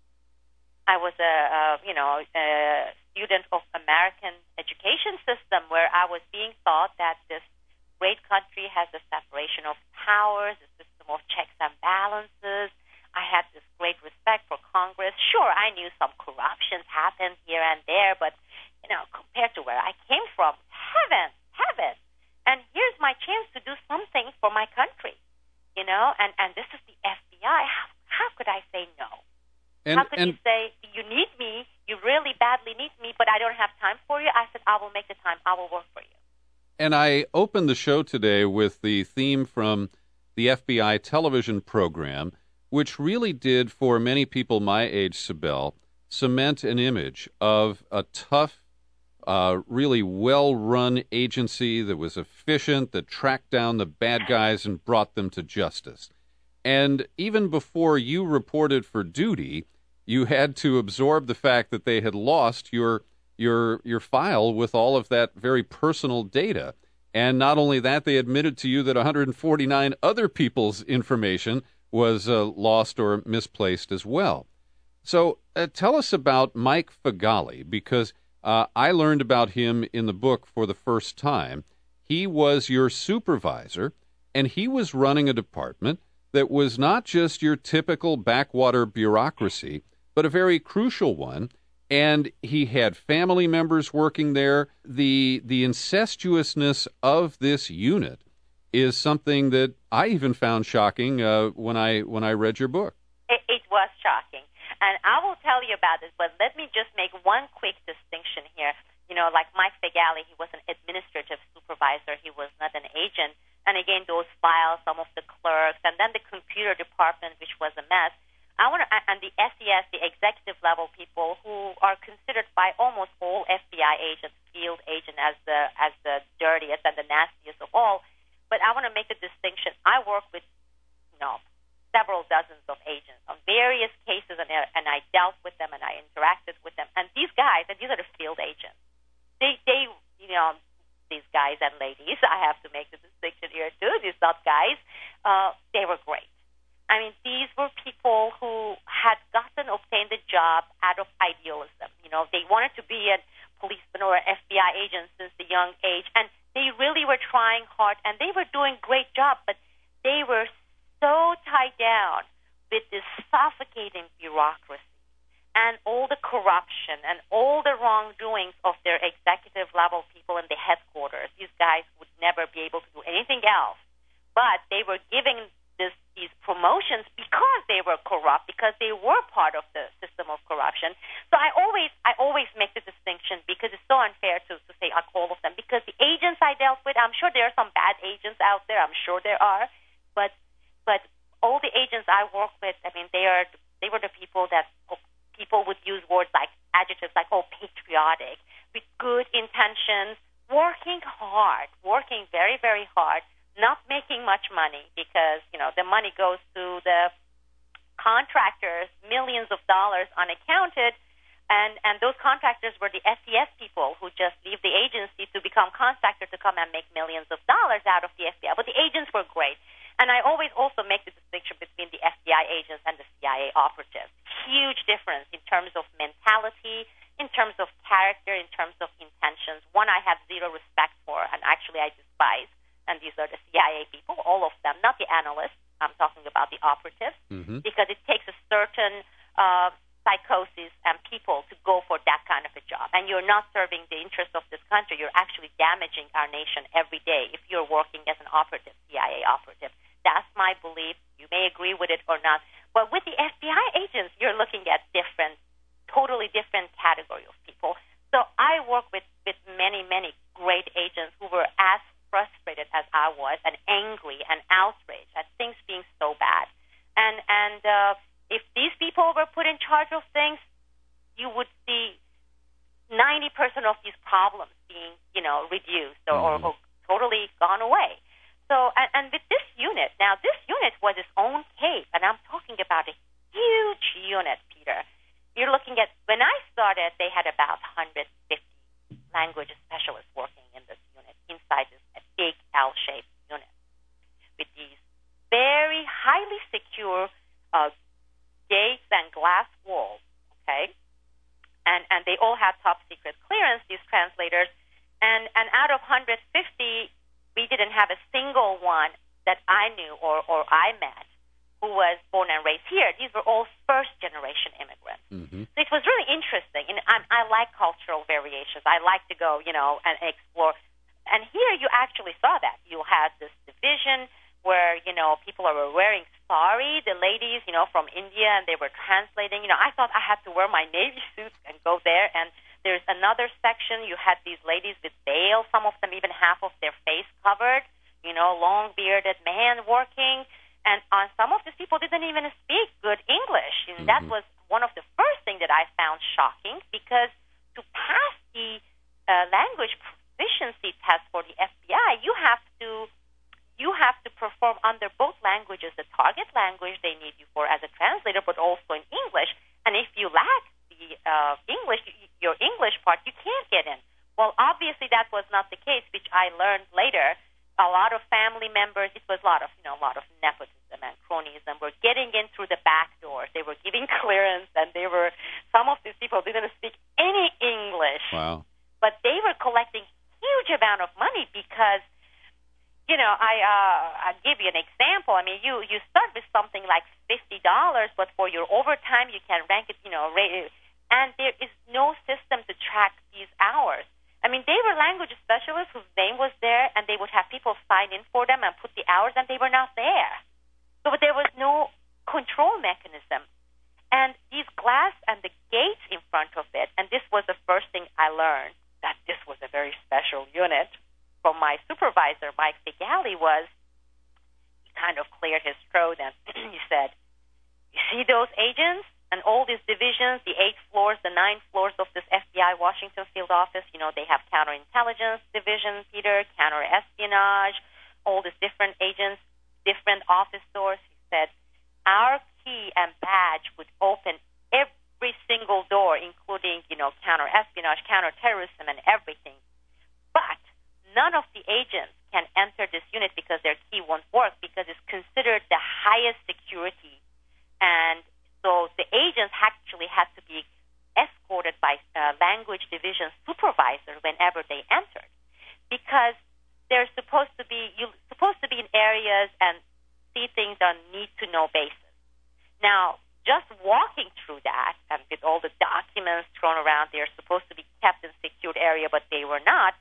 I was a, a you know a student of American education system where I was being taught that this great country has a separation of powers, a system of checks and balances. I had this great respect for Congress. Sure, I knew some corruptions happened here and there, but you know, compared to where I came from, heaven, heaven. And here's my chance to do something for my country, you know. And and this is the F B I. How how could I say no? And, How could and, you say, you need me, you really badly need me, but I don't have time for you? I said, I will make the time. I will work for you. And I opened the show today with the theme from the F B I television program, which really did, for many people my age, Sibel, cement an image of a tough, uh, really well-run agency that was efficient, that tracked down the bad guys and brought them to justice. And even before you reported for duty, you had to absorb the fact that they had lost your your your file with all of that very personal data. And not only that, they admitted to you that one hundred forty-nine other people's information was uh, lost or misplaced as well. So uh, tell us about Mike Figali, because uh, I learned about him in the book for the first time. He was your supervisor, and he was running a department that was not just your typical backwater bureaucracy, but a very crucial one. And he had family members working there. The the incestuousness of this unit is something that I even found shocking uh, when I when I read your book. It, it was shocking, and I will tell you about this. But let me just make one quick distinction here. You know, like Mike Figali, he was an administrative supervisor. He was not an agent. And again, those files, some of the clerks, and then the computer department, which was a mess. I want to, and the S E S, the executive level people, who are considered by almost all F B I agents, field agent, as the as the dirtiest and the nastiest of all. But I want to make a distinction. I work with, you know, several dozens of agents on various cases, and and I dealt with them and I interacted with them. And these guys, and these are the field agents. They they you know these guys and ladies. I have to make the distinction here too. These not guys. Uh, they were great. I mean, these were people who had gotten, obtained a job out of idealism. You know, they wanted to be a policeman or an F B I agent since a young age, and they really were trying hard, and they were doing a great job, but they were so tied down with this suffocating bureaucracy and all the corruption and all the wrongdoings of their executive level people in the headquarters. These guys would never be able to do anything else, but they were giving This, these promotions because they were corrupt, because they were part of the system of corruption. So I always, I always make the distinction, because it's so unfair to, to say all of them. Because the agents I dealt with, I'm sure there are some bad agents out there. I'm sure there are, but but all the agents I work with, I mean, they are they were the people that people would use words like adjectives like oh patriotic, with good intentions, working hard, working very very hard. Not making much money, because, you know, the money goes to the contractors, millions of dollars unaccounted, and, and those contractors were the S E S people who just leave the agency to become contractors to come and make millions of dollars out of the F B I. But the agents were great. And I always also make the distinction between the F B I agents and the C I A operatives. Huge difference in terms of mentality, in terms of character, in terms of intentions. One I have zero respect for, and actually I despise. And these are the C I A people, all of them, not the analysts. I'm talking about the operatives, mm-hmm. because it takes a certain uh, psychosis and people to go for that kind of a job. And you're not serving the interests of this country. You're actually damaging our nation every day if you're working as an operative, C I A operative. That's my belief. You may agree with it or not. But with the F B I agents, you're looking at different, totally different category of people. So I work with, with many, many great agents who were as frustrated as I was, and angry and outraged at things being so bad. And and uh, if these people were put in charge of things, you would see ninety percent of these problems being, you know, reduced or, mm-hmm. or, or totally gone away. So, and, and with this unit, now this unit was its own case, and I'm talking about a huge unit, Peter. You're looking at, when I started, they had about one hundred fifty language specialists working in this unit, inside this big L-shaped unit, with these very highly secure uh, gates and glass walls, okay? And and they all have top secret clearance, these translators. And, and out of one hundred fifty, we didn't have a single one that I knew or, or I met who was born and raised here. These were all first-generation immigrants. Mm-hmm. So it was really interesting. And I, I like cultural variations. I like to go, you know, and explore. And here you actually saw that. You had this division where, you know, people are wearing sari, the ladies, you know, from India, and they were translating. You know, I thought I had to wear my Navy suit and go there. And there's another section. You had these ladies with veils, some of them even half of their face covered. you know, long-bearded man working. And uh, some of these people didn't even speak good English. And mm-hmm. that was one of the first things that I found shocking, because to pass the uh, language proficiency test for the F B I, you have to you have to perform under both languages, the target language they need you for as a translator, but also in English. And if you lack the uh, English, your English part, you can't get in. Well, obviously that was not the case, which I learned later. A lot of family members, it was a lot of, you know, a lot of nepotism and cronyism, were getting in through the back doors. They were giving clearance, and they were, some of these people didn't speak any English. Wow. But they were collecting huge amount of money because, you know, I, uh, I'll give you an example. I mean, you, you start with something like fifty dollars, but for your overtime, you can rank it, you know, rate, and there is no system to track these hours. I mean, they were language specialists whose name was there, and they would have people sign in for them and put the hours, and they were not there. So there was no control mechanism. And these glass and the gates in front of it, and this was the first thing I learned, that this was a very special unit from my supervisor, Mike Figali, was he kind of cleared his throat, and he said, you see those agents? And all these divisions, the eight floors, the nine floors of this F B I Washington field office, you know, they have counterintelligence division, Peter, counterespionage, all these different agents, different office doors. He said, our key and badge would open every single door, including, you know, counterespionage, counterterrorism, and everything. But none of the agents can enter this unit because their key won't work, because it's considered the highest security. And so the agents actually had to be escorted by uh, language division supervisors whenever they entered, because they're supposed to be you supposed to be in areas and see things on need-to-know basis. Now, just walking through that, and with all the documents thrown around, they're supposed to be kept in secured area, but they were not.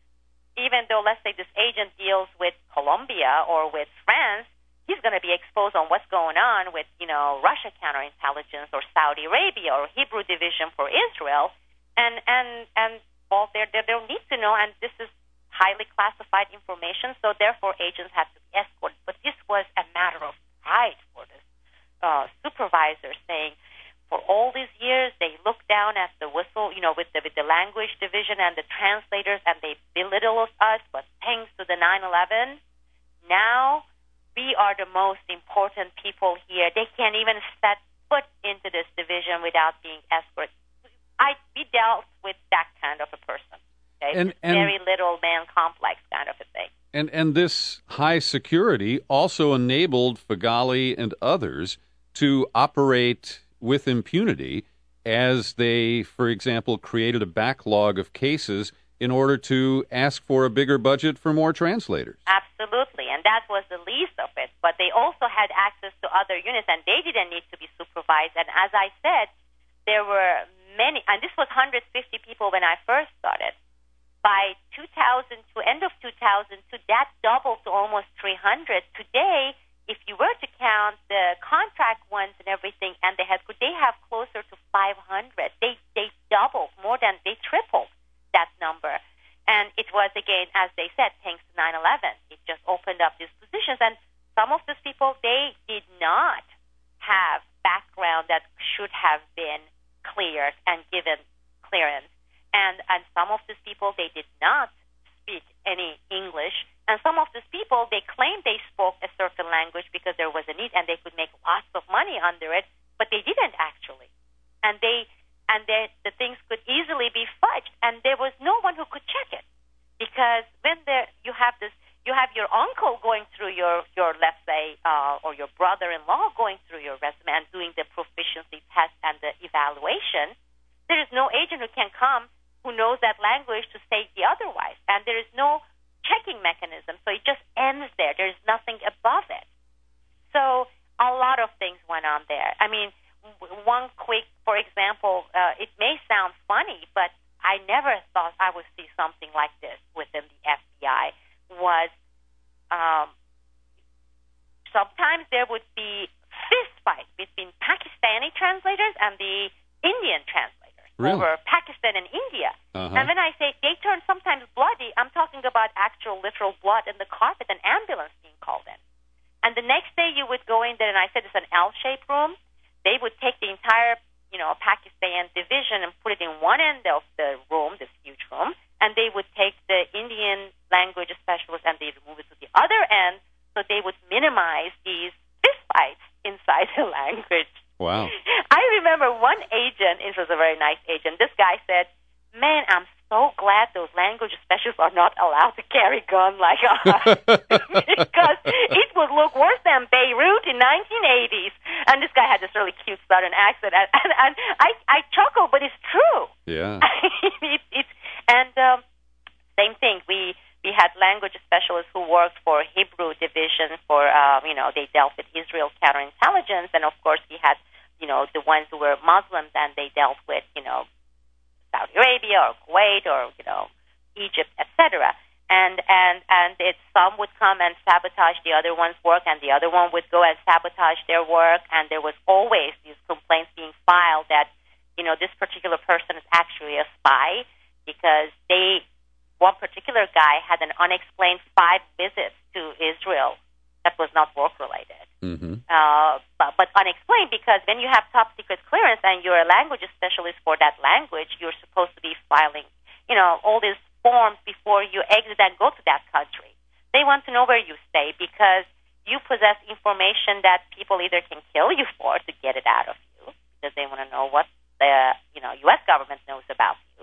Even though, let's say, this agent deals with Colombia or with France, he's going to be exposed on what's going on with, you know, Russia counterintelligence or Saudi Arabia or Hebrew division for Israel. And, and, and well, they they'll need to know, and this is highly classified information, so therefore agents have to be escorted. But this was a matter of pride for this uh, supervisor, saying, for all these years, they look down at the whistle, you know, with the, with the language division and the translators, and they belittle us, but thanks to the nine eleven, now we are the most important people here. They can't even set foot into this division without being escorted. I we dealt with that kind of a person. Okay? And, and, very little man complex kind of a thing. And and this high security also enabled Figali and others to operate with impunity as they, for example, created a backlog of cases in order to ask for a bigger budget for more translators. Absolutely, and that was the least of it. But they also had access to other units, and they didn't need to be supervised. And as I said, there were many, and this was one hundred fifty people when I first started. By two thousand, to end of two thousand two, that doubled to almost three hundred. Today, if you were to count the contract ones and everything, and they had, could they have closer to five hundred? They they doubled, more than, they tripled that number. And it was, again, as they said, thanks to nine eleven. It just opened up these positions. And some of these people, they did not have background that should have been cleared and given clearance. And, and some of these people, they did not speak any English. And some of these people, they claimed they spoke a certain language because there was a need and they could make lots of money under it, but they didn't actually. And they and they, the things could easily be fudged, and there was no one who could check it. Because when there, you have this, you have your uncle going through your, your let's say, uh, or your brother-in-law going through your resume and doing the proficiency test and the evaluation, there is no agent who can come who knows that language to say the otherwise. And there is no checking mechanism, so it just ends there. There is nothing above it. So a lot of things went on there. I mean, one quick, for example, uh, it may sound funny, but I never thought I would see something like this within the F B I, was um, sometimes there would be fist fights between Pakistani translators and the Indian translators. really? over Pakistan and India. Uh-huh. And when I say they turn sometimes bloody, I'm talking about actual literal blood in the carpet, an ambulance being called in. And the next day you would go in there, and I said it's an L-shaped room. They would take the entire, you know, Pakistan division and put it in one end of the room, this huge room, and they would take the Indian language specialist and they would move it to the other end, so they would minimize these fistfights inside the language. Wow. I remember one agent, it was a very nice agent, this guy said, man, I'm so glad those language specialists are not allowed to carry guns like us. Because it would look worse than Beirut in nineteen eighties. And this guy had this really cute southern accent. And, and, and I, I chuckle, but it's true. Yeah. it, it, and um, same thing, we... We had language specialists who worked for Hebrew division for, um, you know, they dealt with Israel counterintelligence. And, of course, we had, you know, the ones who were Muslims and they dealt with, you know, Saudi Arabia or Kuwait or, you know, Egypt, et cetera. And, and, and it, some would come and sabotage the other one's work and the other one would go and sabotage their work. And there was always these complaints being filed that, you know, this particular person is actually a spy because they... One particular guy had an unexplained five visits to Israel that was not work-related. Mm-hmm. Uh, but, but unexplained because when you have top-secret clearance and you're a language specialist for that language, you're supposed to be filing, you know, all these forms before you exit and go to that country. They want to know where you stay because you possess information that people either can kill you for to get it out of you because they want to know what the, you know, U S government knows about you.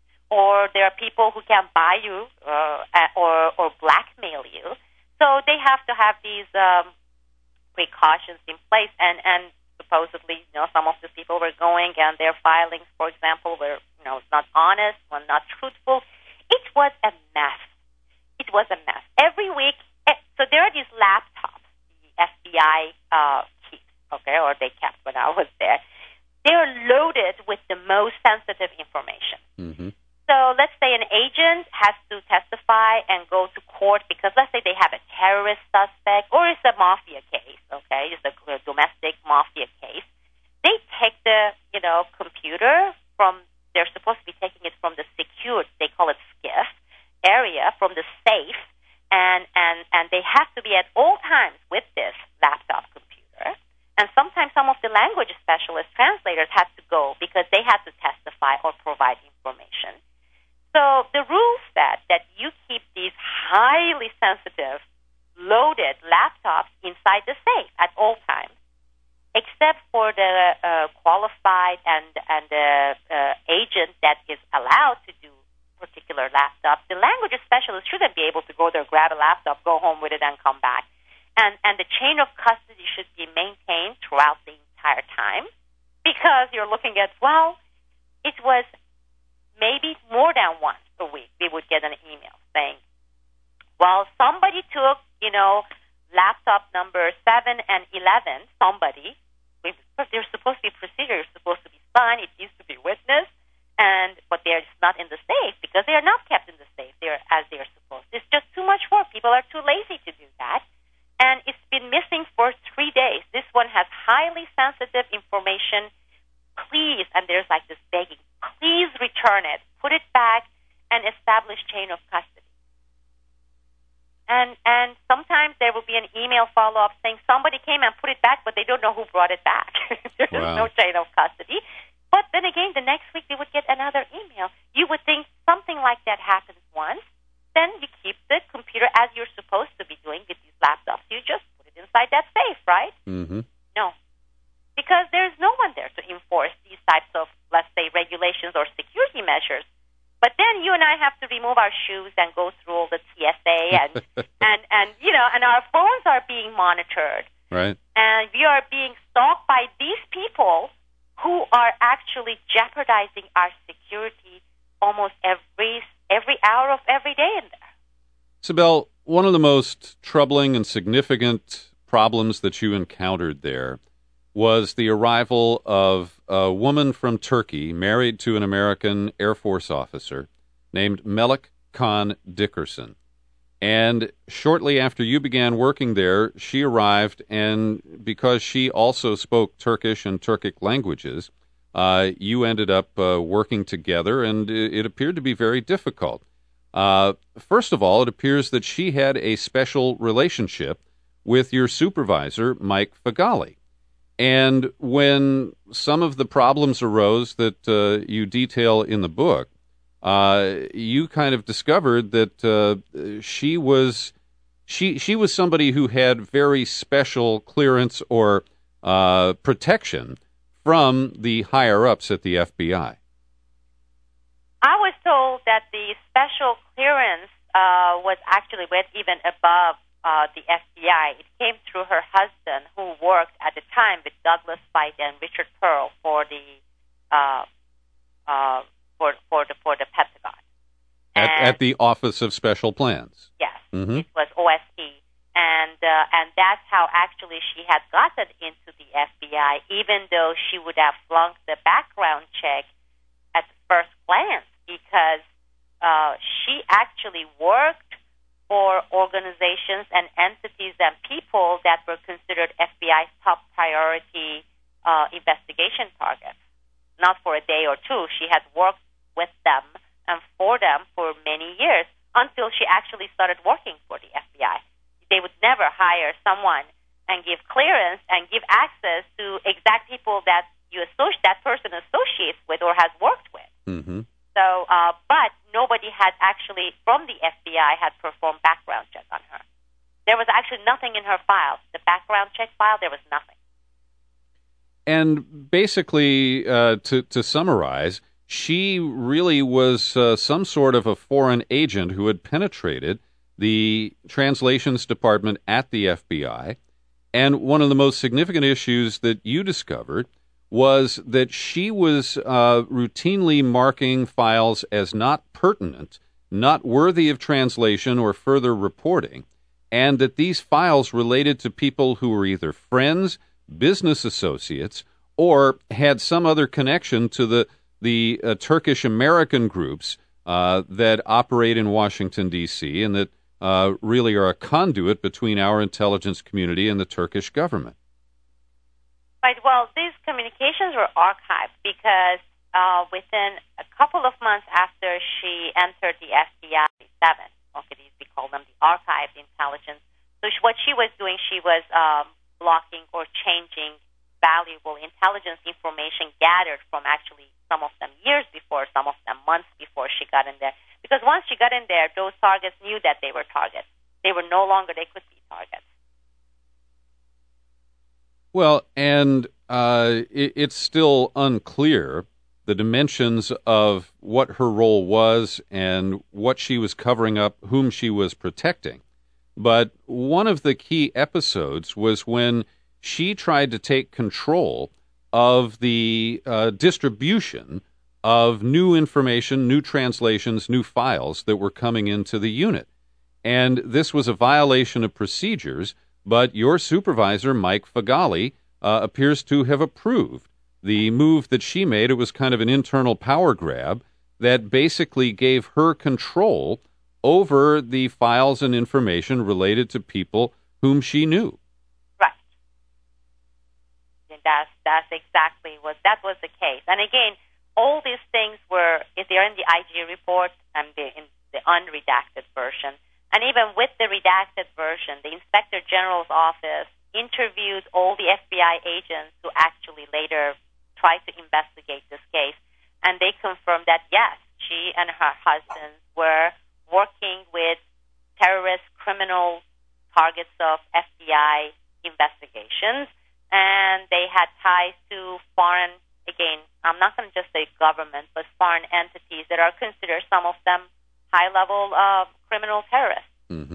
Or there are people who can buy you uh, or or blackmail you. So they have to have these um, precautions in place. And, and supposedly, you know, some of these people were going and their filings, for example, were, you know, not honest, were not truthful. It was a mess. It was a mess. Every week, so there are these laptops, the F B I uh, keeps, okay, or they kept when I was there. They're loaded with the most sensitive information. Mm-hmm. So let's say an agent has to testify and go to court because let's say they have a terrorist suspect or it's a mafia case, okay? It's a domestic mafia case. They take the, you know, computer from, they're supposed to be taking it from the secured, they call it SCIF, area, from the safe, and, and, and they have to be at all times with this laptop computer. And sometimes some of the language specialist translators have to go because they have to testify or provide information. So the rule said that you keep these highly sensitive, loaded laptops inside the safe at all times, except for the uh, qualified and, and the uh, agent that is allowed to do particular laptops. The language specialist shouldn't be able to go there, grab a laptop, go home with it, and come back. And, and the chain of custody should be maintained throughout the entire time because you're looking at, well, it was maybe more than once a week we would get an email saying, well, somebody took, you know, laptop number seven and eleven, somebody, there's supposed to be procedure, you're supposed to be signed, it needs to be witnessed, and but they're not in the safe because they are not kept in the safe they're, as they're supposed. It's just too much work. People are too lazy to do that. And it's been missing for three days. This one has highly sensitive information. Please, and there's like this begging, please return it, put it back, and establish chain of custody. And and sometimes there will be an email follow-up saying somebody came and put it back, but they don't know who brought it back. There's Wow. no chain of custody. But then again, the next week they would get another email. You would think something like that happens once, then you keep the computer as you're supposed to be doing with these laptops. You just put it inside that safe, right? Mm-hmm. No. Because there's no one there to enforce these types of, let's say, regulations or security measures. But then you and I have to remove our shoes and go through all the T S A and, and, and, you know, and our phones are being monitored. Right. And we are being stalked by these people who are actually jeopardizing our security almost every every hour of every day in there. Sibel, one of the most troubling and significant problems that you encountered there was the arrival of a woman from Turkey married to an American Air Force officer named Melek Khan Dickerson. And shortly after you began working there, she arrived, and because she also spoke Turkish and Turkic languages, uh, you ended up uh, working together, and it, it appeared to be very difficult. Uh, first of all, it appears that she had a special relationship with your supervisor, Mike Fagali. And when some of the problems arose that uh, you detail in the book, uh, you kind of discovered that uh, she was she she was somebody who had very special clearance or uh, protection from the higher-ups at the F B I. I was told that the special clearance uh, was actually went even above uh, the F B I. It came through her husband, who worked at the time with Douglas Feith and Richard Pearl for the uh, uh, for for the for the Pentagon. At, at the Office of Special Plans. Yes, mm-hmm. It was O S P, and uh, and that's how actually she had gotten into the F B I, even though she would have flunked the background check at the first glance, because uh, she actually worked for organizations and entities and people that were considered F B I's top priority uh, investigation targets. Not for a day or two. She had worked with them and for them for many years until she actually started working for the F B I. They would never hire someone and give clearance and give access to exact people that you associate, that person associates with or has worked with. Mm-hmm. So, uh, but nobody had actually, from the F B I, had performed background check on her. There was actually nothing in her file. The background check file, there was nothing. And basically, uh, to, to summarize, she really was uh, some sort of a foreign agent who had penetrated the translations department at the F B I. And one of the most significant issues that you discovered was that she was uh, routinely marking files as not pertinent, not worthy of translation or further reporting, and that these files related to people who were either friends, business associates, or had some other connection to the the uh, Turkish-American groups uh, that operate in Washington, D C, and that uh, really are a conduit between our intelligence community and the Turkish government. Right. Well, these communications were archived because uh, within a couple of months after she entered the F B I, seven, okay, we call them the archived intelligence. So she, what she was doing, she was um, blocking or changing valuable intelligence information gathered from actually some of them years before, some of them months before she got in there. Because once she got in there, those targets knew that they were targets. They were no longer, they could be targets. Well, and uh, it, it's still unclear the dimensions of what her role was and what she was covering up, whom she was protecting. But one of the key episodes was when she tried to take control of the uh, distribution of new information, new translations, new files that were coming into the unit. And this was a violation of procedures, but your supervisor, Mike Fagali, uh, appears to have approved the move that she made. It was kind of an internal power grab that basically gave her control over the files and information related to people whom she knew. Right. And that's, that's exactly what, that was the case. And again, all these things were, if they're in the I G report and the, in the unredacted version, and even with the redacted version, the Inspector General's office interviewed all the F B I agents who actually later tried to investigate this case, and they confirmed that, yes, she and her husband were working with terrorist criminal targets of F B I investigations, and they had ties to foreign, again, I'm not going to just say government, but foreign entities that are considered, some of them, high-level uh, criminal terrorists. Mm-hmm.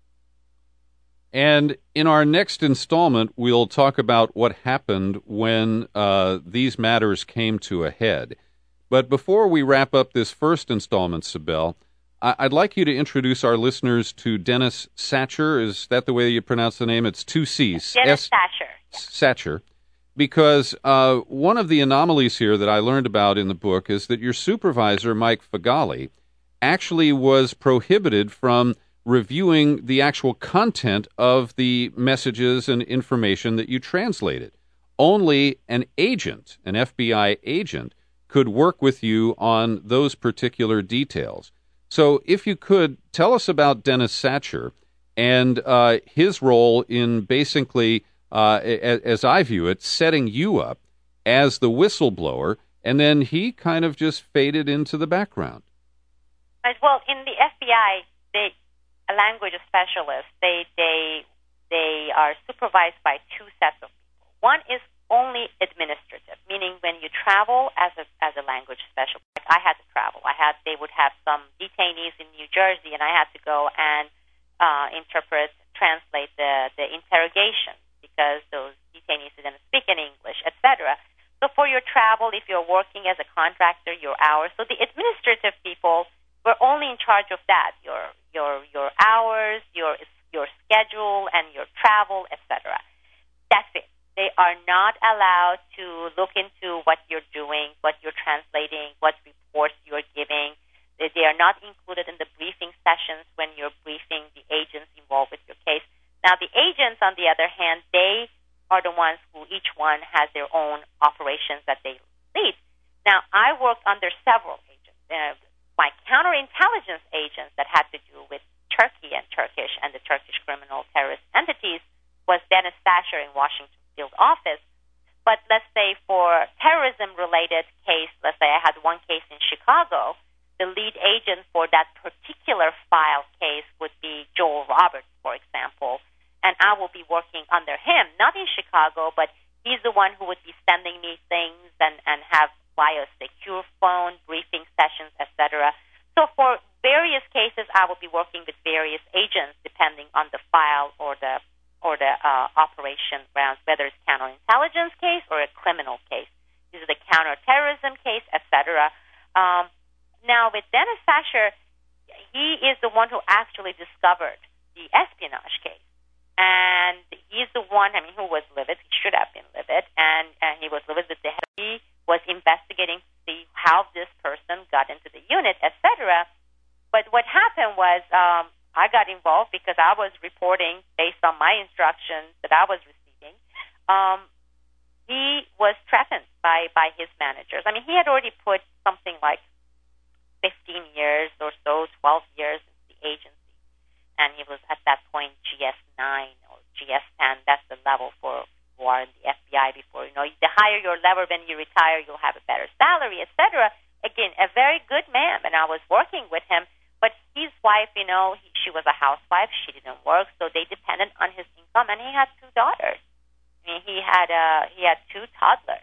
And in our next installment, we'll talk about what happened when uh, these matters came to a head. But before we wrap up this first installment, Sibel, I- I'd like you to introduce our listeners to Dennis Satcher. Is that the way you pronounce the name? It's two C's. Dennis S- Satcher. Satcher. Because uh, one of the anomalies here that I learned about in the book is that your supervisor, Mike Fagali, actually was prohibited from reviewing the actual content of the messages and information that you translated. only an agent, an F B I agent, could work with you on those particular details. So if you could, tell us about Dennis Satcher and uh, his role in basically, uh, a- as I view it, setting you up as the whistleblower, and then he kind of just faded into the background. Right. Well, in the F B I, they, a language specialist, they, they, they are supervised by two sets of people. One is only administrative, meaning when you travel as a as a language specialist, like I had to travel. I had they would have some detainees in New Jersey, and I had to go and uh, interpret, translate the the interrogation because those detainees didn't speak any English, et cetera. So for your travel, if you're working as a contractor, your hours. So the administrative people were only in charge of that: your your your hours, your your schedule, and your travel, et cetera. That's it. They are not allowed to look into what you're doing, what you're translating, what reports you're giving. They are not included in the briefing sessions when you're briefing the agents involved with your case. Now, the agents, on the other hand, they are the ones who each one has their own operations that they lead. Now, I worked under several agents. Uh, my counterintelligence agents that had to do with Turkey and Turkish and the Turkish criminal terrorist entities was Dennis Satcher in Washington Field office. But let's say for terrorism-related case, let's say I had one case in Chicago, the lead agent for that particular file case would be Joel Roberts, for example, and I will be working under him, not in Chicago, but he's the one who would be sending me things and, and have via secure phone briefing sessions, et cetera. So for various cases, I will be working with various agents depending on the file or the or the uh, operation grounds, whether it's counterintelligence case or a criminal case. This is the counterterrorism case, et cetera. Um, now, with Dennis Satcher, he is the one who actually discovered the espionage case. And he's the one, I mean, who was livid. He should have been livid. And, and he was livid with the head. He was investigating to see how this person got into the unit, et cetera. But what happened was um, I got involved because I was reporting based on my instructions that I was receiving. Um, he was threatened by, by his managers. I mean, he had already put something like fifteen years or so, twelve years into the agency. And he was at that point G S nine or G S ten. That's the level for who are in the F B I before. You know, the higher your level when you retire, you'll have a better salary, et cetera. Again, a very good man, and I was working with him. But his wife, you know, he, she was a housewife. She didn't work, so they depended on his income. And he had two daughters. I mean, he had uh, he had two toddlers,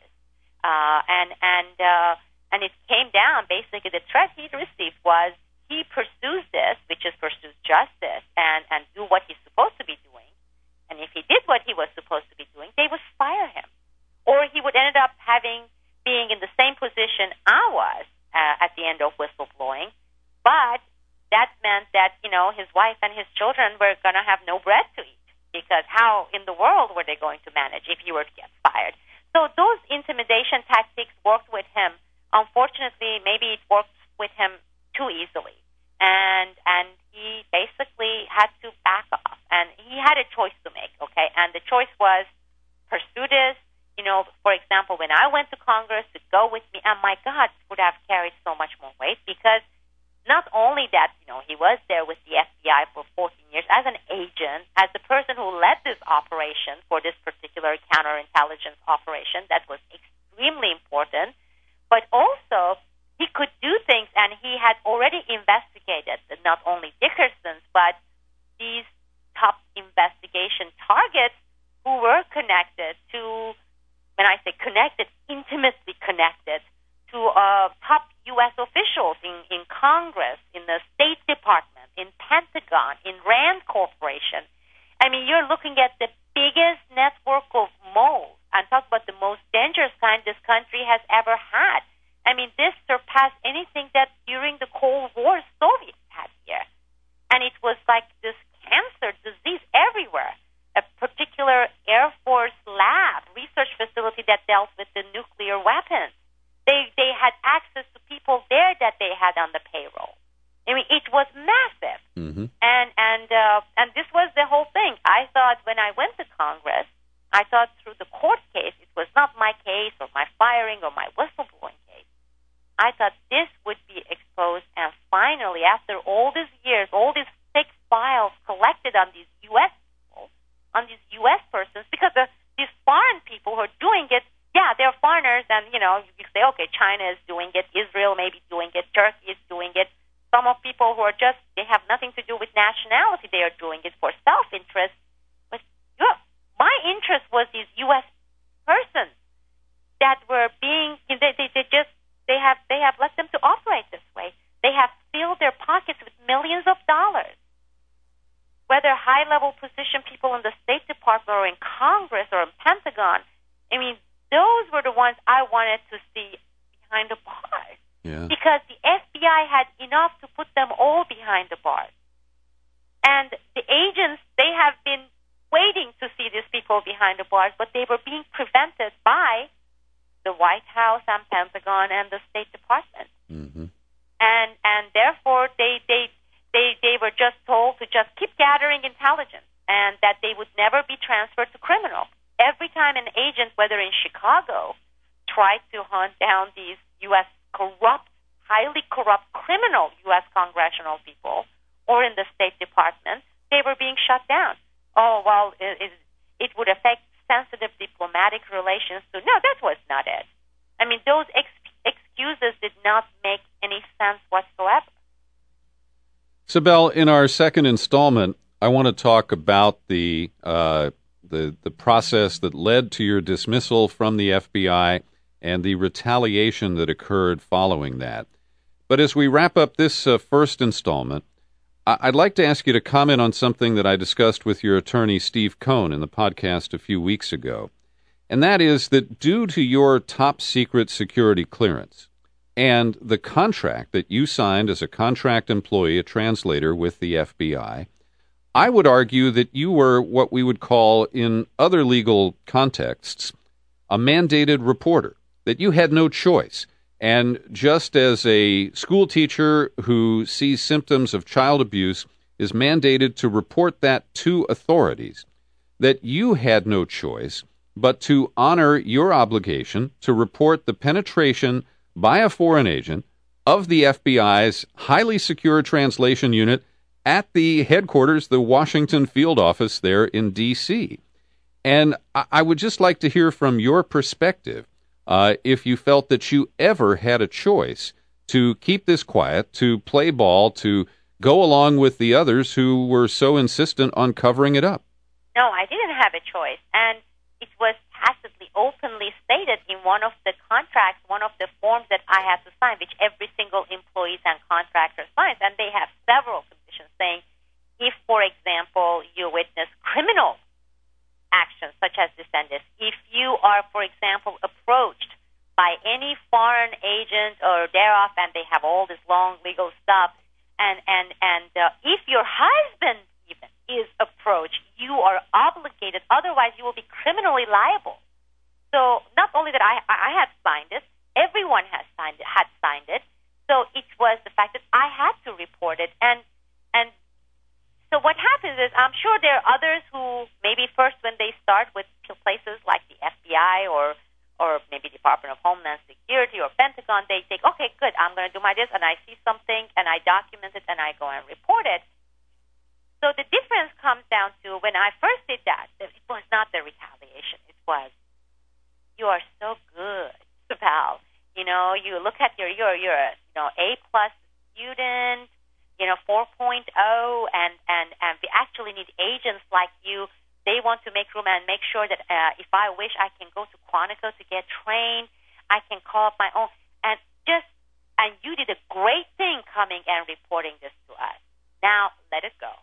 uh, and and uh, and it came down. Basically, the threat he received was he pursues this, which is pursues justice, and and do what he's supposed to be doing. And if he did what he was supposed to be doing, they would fire him, or he would end up having being in the same position I was uh, at the end of whistleblowing, but that meant that, you know, his wife and his children were going to have no bread to eat because how in the world were they going to manage if he were to get fired? So those intimidation tactics worked with him. Unfortunately, maybe it worked with him too easily. And and he basically had to back off. And he had a choice to make, okay? And the choice was pursue this. You know, for example, when I went to Congress to go with me, and my God, it would have carried so much more weight because not only that, you know, he was there with the F B I for fourteen years as an agent, as the person who led this operation for this particular counterintelligence operation that was extremely important, but also he could do things, and he had already investigated not only Dickerson's, but these top investigation targets who were connected to, when I say connected, intimately connected to uh, top U S officials in, in Congress, in the State Department, in Pentagon, in RAND Corporation. I mean, you're looking at the biggest network of moles. I'm talking about the most dangerous kind this country has ever had. I mean, this surpassed anything that during the Cold War Soviets had here. And it was like this cancer disease everywhere. A particular Air Force lab, research facility that dealt with the nuclear weapons. They they had access to people there that they had on the payroll. I mean, it was massive, mm-hmm. and and uh, and this was the whole thing. I thought when I went to Congress, I thought through the court case, it was not my case or my firing or my whistleblowing case. I thought this would be exposed, and finally, after all these years, all these thick files collected on these U S people, on these U S persons, because the, these foreign people who are doing it, yeah, they're foreigners, and, you know, you say, okay, China is doing it, Israel may be doing it, Turkey is doing it. Some of people who are just, they have nothing to do with nationality, they are doing it for self-interest. But you know, my interest was these U S persons that were being, they, they, they just, They have they have let them to operate this way. They have filled their pockets with millions of dollars. Whether high-level position people in the State Department or in Congress or in Pentagon, I mean, those were the ones I wanted to see behind the bars. Yeah. Because the F B I had enough to put them all behind the bars. And the agents, they have been waiting to see these people behind the bars, but they were being prevented by the White House and Pentagon and the State Department. Mm-hmm. And and therefore they, they they they were just told to just keep gathering intelligence and that they would never be transferred to criminals. Every time an agent, whether in Chicago, tried to hunt down these U S corrupt, highly corrupt criminal U S congressional people or in the State Department, they were being shut down. Oh, well, it, it, it would affect sensitive diplomatic relations. So no, that was not it. I mean, those ex- excuses did not make any sense whatsoever. Sibel, in our second installment, I want to talk about the uh, the the process that led to your dismissal from the F B I and the retaliation that occurred following that. But as we wrap up this uh, first installment, I'd like to ask you to comment on something that I discussed with your attorney, Steve Cohn, in the podcast a few weeks ago. And that is that due to your top-secret security clearance and the contract that you signed as a contract employee, a translator with the F B I, I would argue that you were what we would call, in other legal contexts, a mandated reporter, that you had no choice. And just as a school teacher who sees symptoms of child abuse is mandated to report that to authorities, that you had no choice but to honor your obligation to report the penetration by a foreign agent of the F B I's highly secure translation unit at the headquarters, the Washington field office there in D C And I would just like to hear from your perspective Uh, if you felt that you ever had a choice to keep this quiet, to play ball, to go along with the others who were so insistent on covering it up. No, I didn't have a choice. And it was tacitly, openly stated in one of the contracts, one of the forms that I had to sign, which every single employee and contractor signs. And they have several conditions saying, if, for example, you witness criminal actions such as this and this. If you are, for example, approached by any foreign agent or thereof, and they have all this long legal stuff, and and and uh, if your husband even is approached, you are obligated. Otherwise, you will be criminally liable. So not only that I I had signed it, everyone has signed it, had signed it. So it was the fact that I had to report it, and and. So what happens is, I'm sure there are others who maybe first when they start with places like the F B I or or maybe Department of Homeland Security or Pentagon, they think, okay, good, I'm going to do my this, and I see something, and I document it, and I go and report it. So the difference comes down to when I first did that, it was not the retaliation. It was, you are so good, pal. You know, you look at your, you're, you're a you know, A-plus student, you know, four point oh, and, and, and we actually need agents like you. They want to make room and make sure that uh, if I wish, I can go to Quantico to get trained. I can call up my own. And just, and you did a great thing coming and reporting this to us. Now, let it go.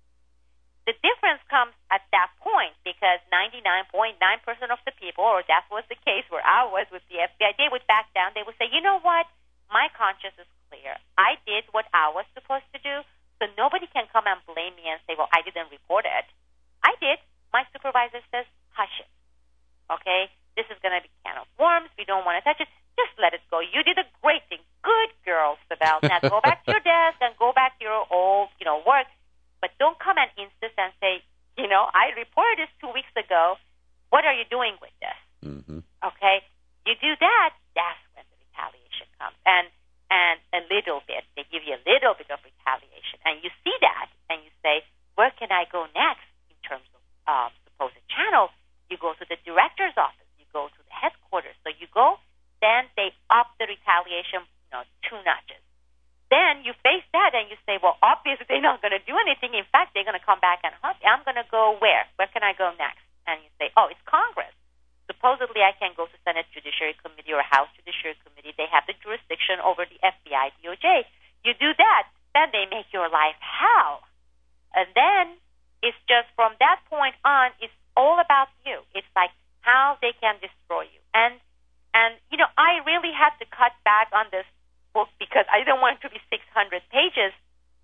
The difference comes at that point because ninety-nine point nine percent of the people, or that was the case where I was with the F B I, they would back down. They would say, you know what? My conscience is clear. I did what I was supposed to do, so nobody can come and blame me and say, well, I didn't report it. I did. My supervisor says, hush it. Okay? This is going to be a can of worms. We don't want to touch it. Just let it go. You did a great thing. Good girl, Sibel. Now go back to your desk and go back to your old, you know, work. But don't come and insist and say, you know, I reported this two weeks ago. What are you doing with this? Mm-hmm. Okay? You do that, that's when the retaliation comes. And and a little bit, they give you a little bit of retaliation. And you see that, and you say, where can I go next in terms of um, supposed channel? You go to the director's office. You go to the headquarters. So you go, then they up the retaliation, you know, two notches. Then you face that, and you say, well, obviously they're not going to do anything. In fact, they're going to come back and hunt me. I'm going to go where? Where can I go next? And you say, oh, it's Congress. Supposedly, I can go to Senate Judiciary Committee or House Judiciary Committee. They have the jurisdiction over the F B I, D O J. You do that, then they make your life hell. And then it's just from that point on, it's all about you. It's like how they can destroy you. And, and you know, I really had to cut back on this book because I didn't want it to be six hundred pages.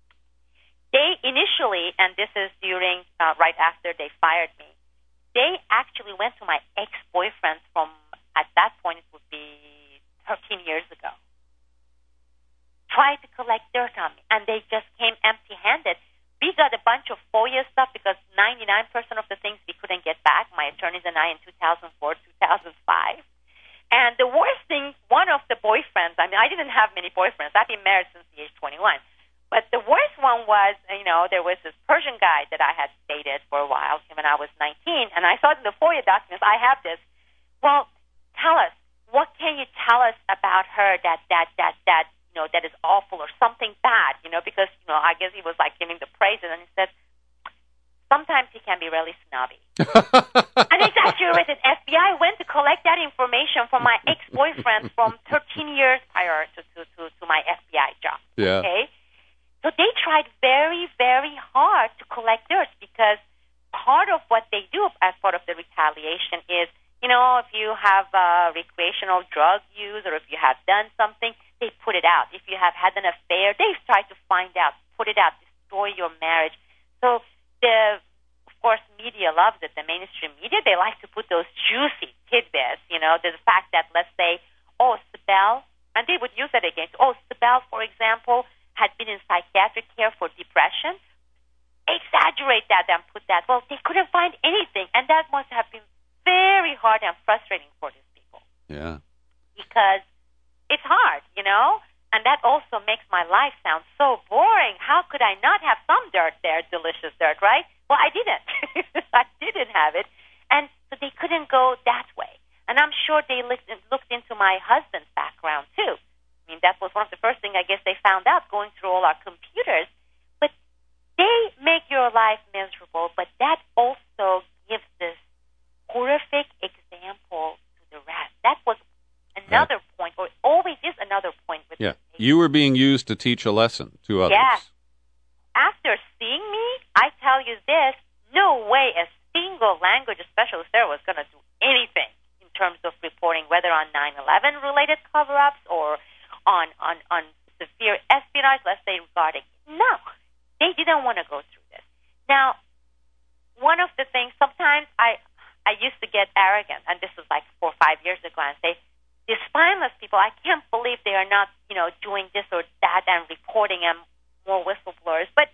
They initially, and this is during, uh, right after they fired me, they actually went to my ex-boyfriends from, at that point, it would be thirteen years ago, tried to collect dirt on me, and they just came empty-handed. We got a bunch of FOIA stuff because ninety-nine percent of the things we couldn't get back, my attorneys and I, in two thousand four, two thousand five. And the worst thing, one of the boyfriends, I mean, I didn't have many boyfriends. I've been married since the age twenty-one. But the worst one was, you know, there was this Persian guy that I had dated for a while when I was nineteen, and I saw in the FOIA documents, I have this. Well, tell us, what can you tell us about her that, that, that, that, you know, that is awful or something bad, you know, because, you know, I guess he was like giving the praises, and he said, sometimes he can be really snobby. And it's actually written, F B I went to collect that information from my ex-boyfriend from thirteen years prior to, to, to, to my F B I job. Yeah. Okay? So they tried very, very hard to collect dirt because part of what they do as part of the retaliation is, you know, if you have uh, recreational drug use or if you have done something, they put it out. If you have had an affair, they try to find out, put it out, destroy your marriage. So the, of course, media loves it. The mainstream media, they like to put those juicy tidbits, you know, the fact that, let's say, oh, Sibel, and they would use that against, oh, Sibel, for example, had been in psychiatric care for depression. Exaggerate that and put that. Well, they couldn't find anything, and that must have been very hard and frustrating for these people. Yeah. Because it's hard, you know? And that also makes my life sound so boring. How could I not have some dirt there, delicious dirt, right? Well, I didn't. I didn't have it. And so they couldn't go that way. And I'm sure they looked, looked into my husband's background, too. I mean, that was one of the first things I guess they found out going through all our computers. But they make your life miserable, but that also gives this horrific example to the rest. That was another right. point, or always is another point. With yeah, you were being used to teach a lesson to others. Yeah. After seeing me, I tell you this, no way a single language specialist there was going to do anything in terms of reporting, whether on nine eleven related cover-ups or on, on, on severe espionage, let's say, regarding. No, they didn't want to go through this. Now, one of the things, sometimes I I used to get arrogant, and this was like four or five years ago, and say, these spineless people, I can't believe they are not, you know, doing this or that and reporting and more whistleblowers. But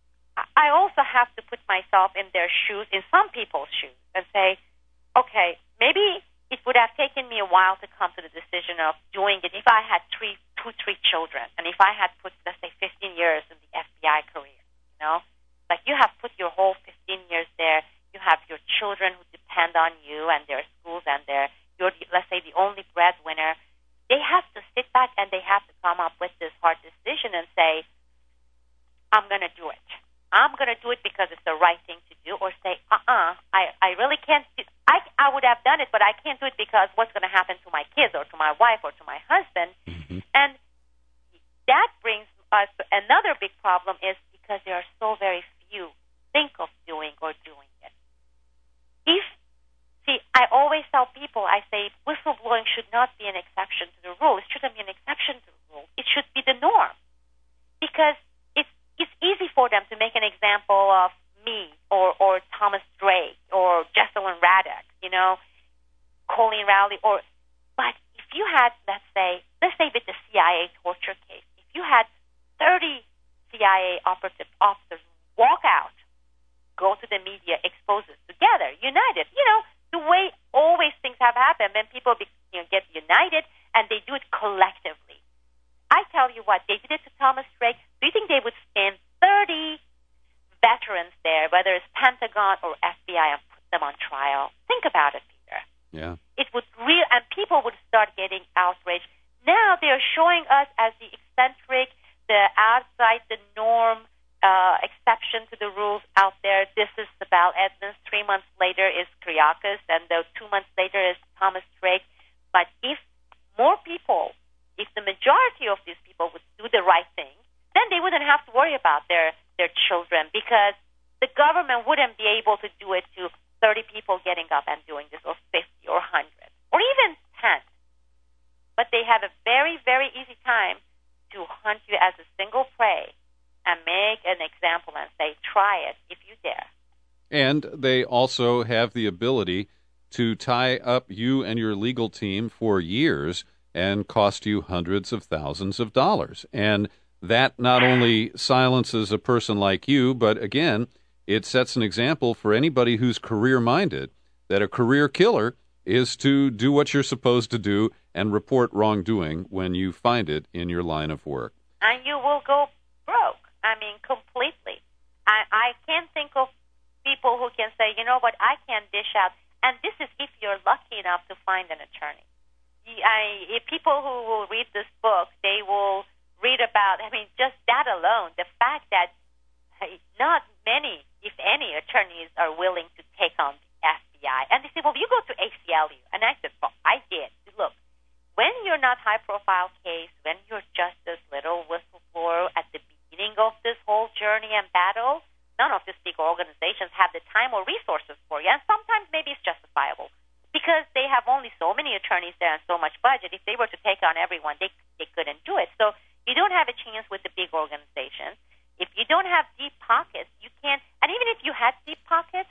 I also have to put myself in their shoes, in some people's shoes, and say, okay, maybe it would have taken me a while to come to the decision of doing it if I had three, two, three children, and if I had put, let's say, fifteen years in the F B I career, you know? Like, you have put your whole fifteen years there. You have your children who depend on you and their schools, and their, you're, let's say, the only breadwinner. They have to sit back and they have to come up with this hard decision and say, I'm going to do it. I'm going to do it because it's the right thing to do, or say, uh-uh, I, I really can't do I, I would have done it, but I can't do it because what's going to happen to my kids or to my wife or to my husband? Mm-hmm. And that brings us to another big problem is because there are so very few think of doing or doing it. If, see, I always tell people, I say, whistleblowing should not be an exception to the rule. It shouldn't be an exception to the rule. It should be the norm. Because it's, it's easy for them to make an example of me or, or Thomas Drake or Jesselyn Radek, you know, Colleen Rowley. Or, but if you had, let's say, let's say with the C I A torture case, if you had thirty C I A operative officers walk out, go to the media, expose us together, united, you know, The way always things have happened, when people be, you know, get united and they do it collectively. I tell you what, they did it to Thomas Drake. Do you think they would stand thirty veterans there, whether it's Pentagon or F B I, and put them on trial? Think about it, Peter. Yeah. It would real, and people would start getting outraged. Now they are showing us as the eccentric, the outside the norm, uh, exception to the rules out there. This is Sibel Edmonds. Three months later is Kiriakis, and the two months later is Thomas Drake. But if more people, if the majority of these people would do the right thing, then they wouldn't have to worry about their, their children, because the government wouldn't be able to do it to thirty people getting up and doing this, or fifty, or one hundred, or even ten. But they have a very, very easy time to hunt you as a single prey and make an example and say, try it if you dare. And they also have the ability to tie up you and your legal team for years and cost you hundreds of thousands of dollars. And that not only silences a person like you, but again, it sets an example for anybody who's career-minded, that a career killer is to do what you're supposed to do and report wrongdoing when you find it in your line of work. And you will go broke. I mean, completely. I, I can't think of people who can say, you know what, I can dish out. And this is if you're lucky enough to find an attorney. I, if people who will read this book, they will read about, I mean, just that alone, the fact that not many, if any, attorneys are willing to take on the F B I. And they say, well, you go to A C L U. And I said, well, I did. Look, when you're not high-profile case, when you're just this little whistleblower at the beginning of this whole journey and battle, none of these big organizations have the time or resources for you. And sometimes maybe it's justifiable, because they have only so many attorneys there and so much budget. If they were to take on everyone, they, they couldn't do it. So you don't have a chance with the big organizations. If you don't have deep pockets, you can't. And even if you had deep pockets,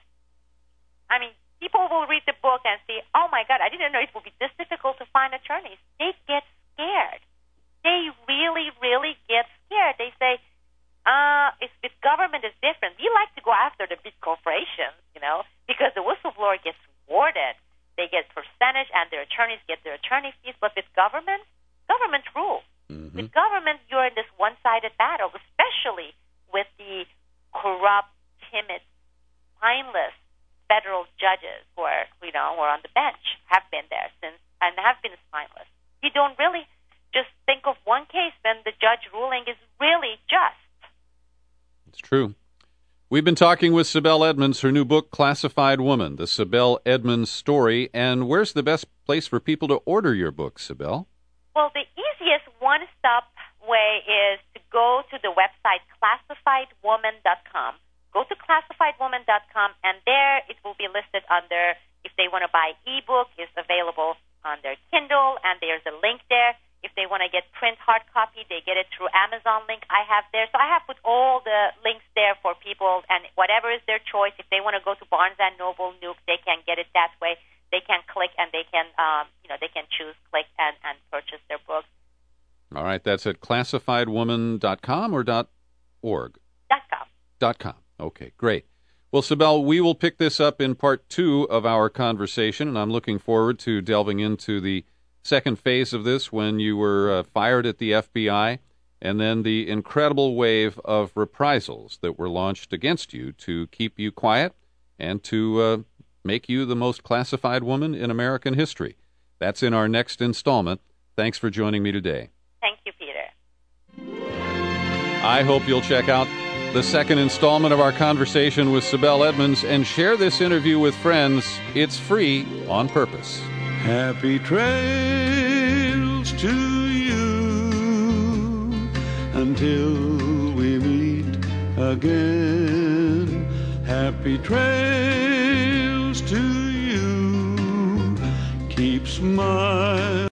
I mean, people will read the book and say, oh, my God, I didn't know it would be this difficult to find attorneys. They get scared. They really, really get scared. They say, uh, it's, with government is different. We like to go after the big corporations, you know, because the whistleblower gets rewarded. They get percentage, and their attorneys get their attorney fees. But with government, government rules. Mm-hmm. With government, you're in this one-sided battle, especially with the corrupt, timid, spineless federal judges who are, you know, who are on the bench, have been there since, and have been spineless. You don't really just think of one case when the judge ruling is really just. It's true. We've been talking with Sibel Edmonds, her new book, Classified Woman, The Sibel Edmonds Story. And where's the best place for people to order your book, Sibel? Well, the easiest one-stop way is to go to the website classified woman dot com. Go to classified woman dot com, and there it will be listed under, if they want to buy ebook, it's available on their Kindle, and there's a link there. If they want to get print hard copy, they get it through Amazon link I have there. So I have put all the links there for people, and whatever is their choice. If they want to go to Barnes and Noble, Nook, they can get it that way. They can click, and they can, um, you know, they can choose, click, and, and purchase their book. All right, that's at classified woman dot com or .org? .com. .com. Okay, great. Well, Sibel, we will pick this up in part two of our conversation, and I'm looking forward to delving into the second phase of this, when you were uh, fired at the F B I, and then the incredible wave of reprisals that were launched against you to keep you quiet and to uh, make you the most classified woman in American history. That's in our next installment. Thanks for joining me today. Thank you, Peter. I hope you'll check out the second installment of our conversation with Sibel Edmonds and share this interview with friends. It's free on purpose. Happy trails to you until we meet again. Happy trails to you. Keep smiling.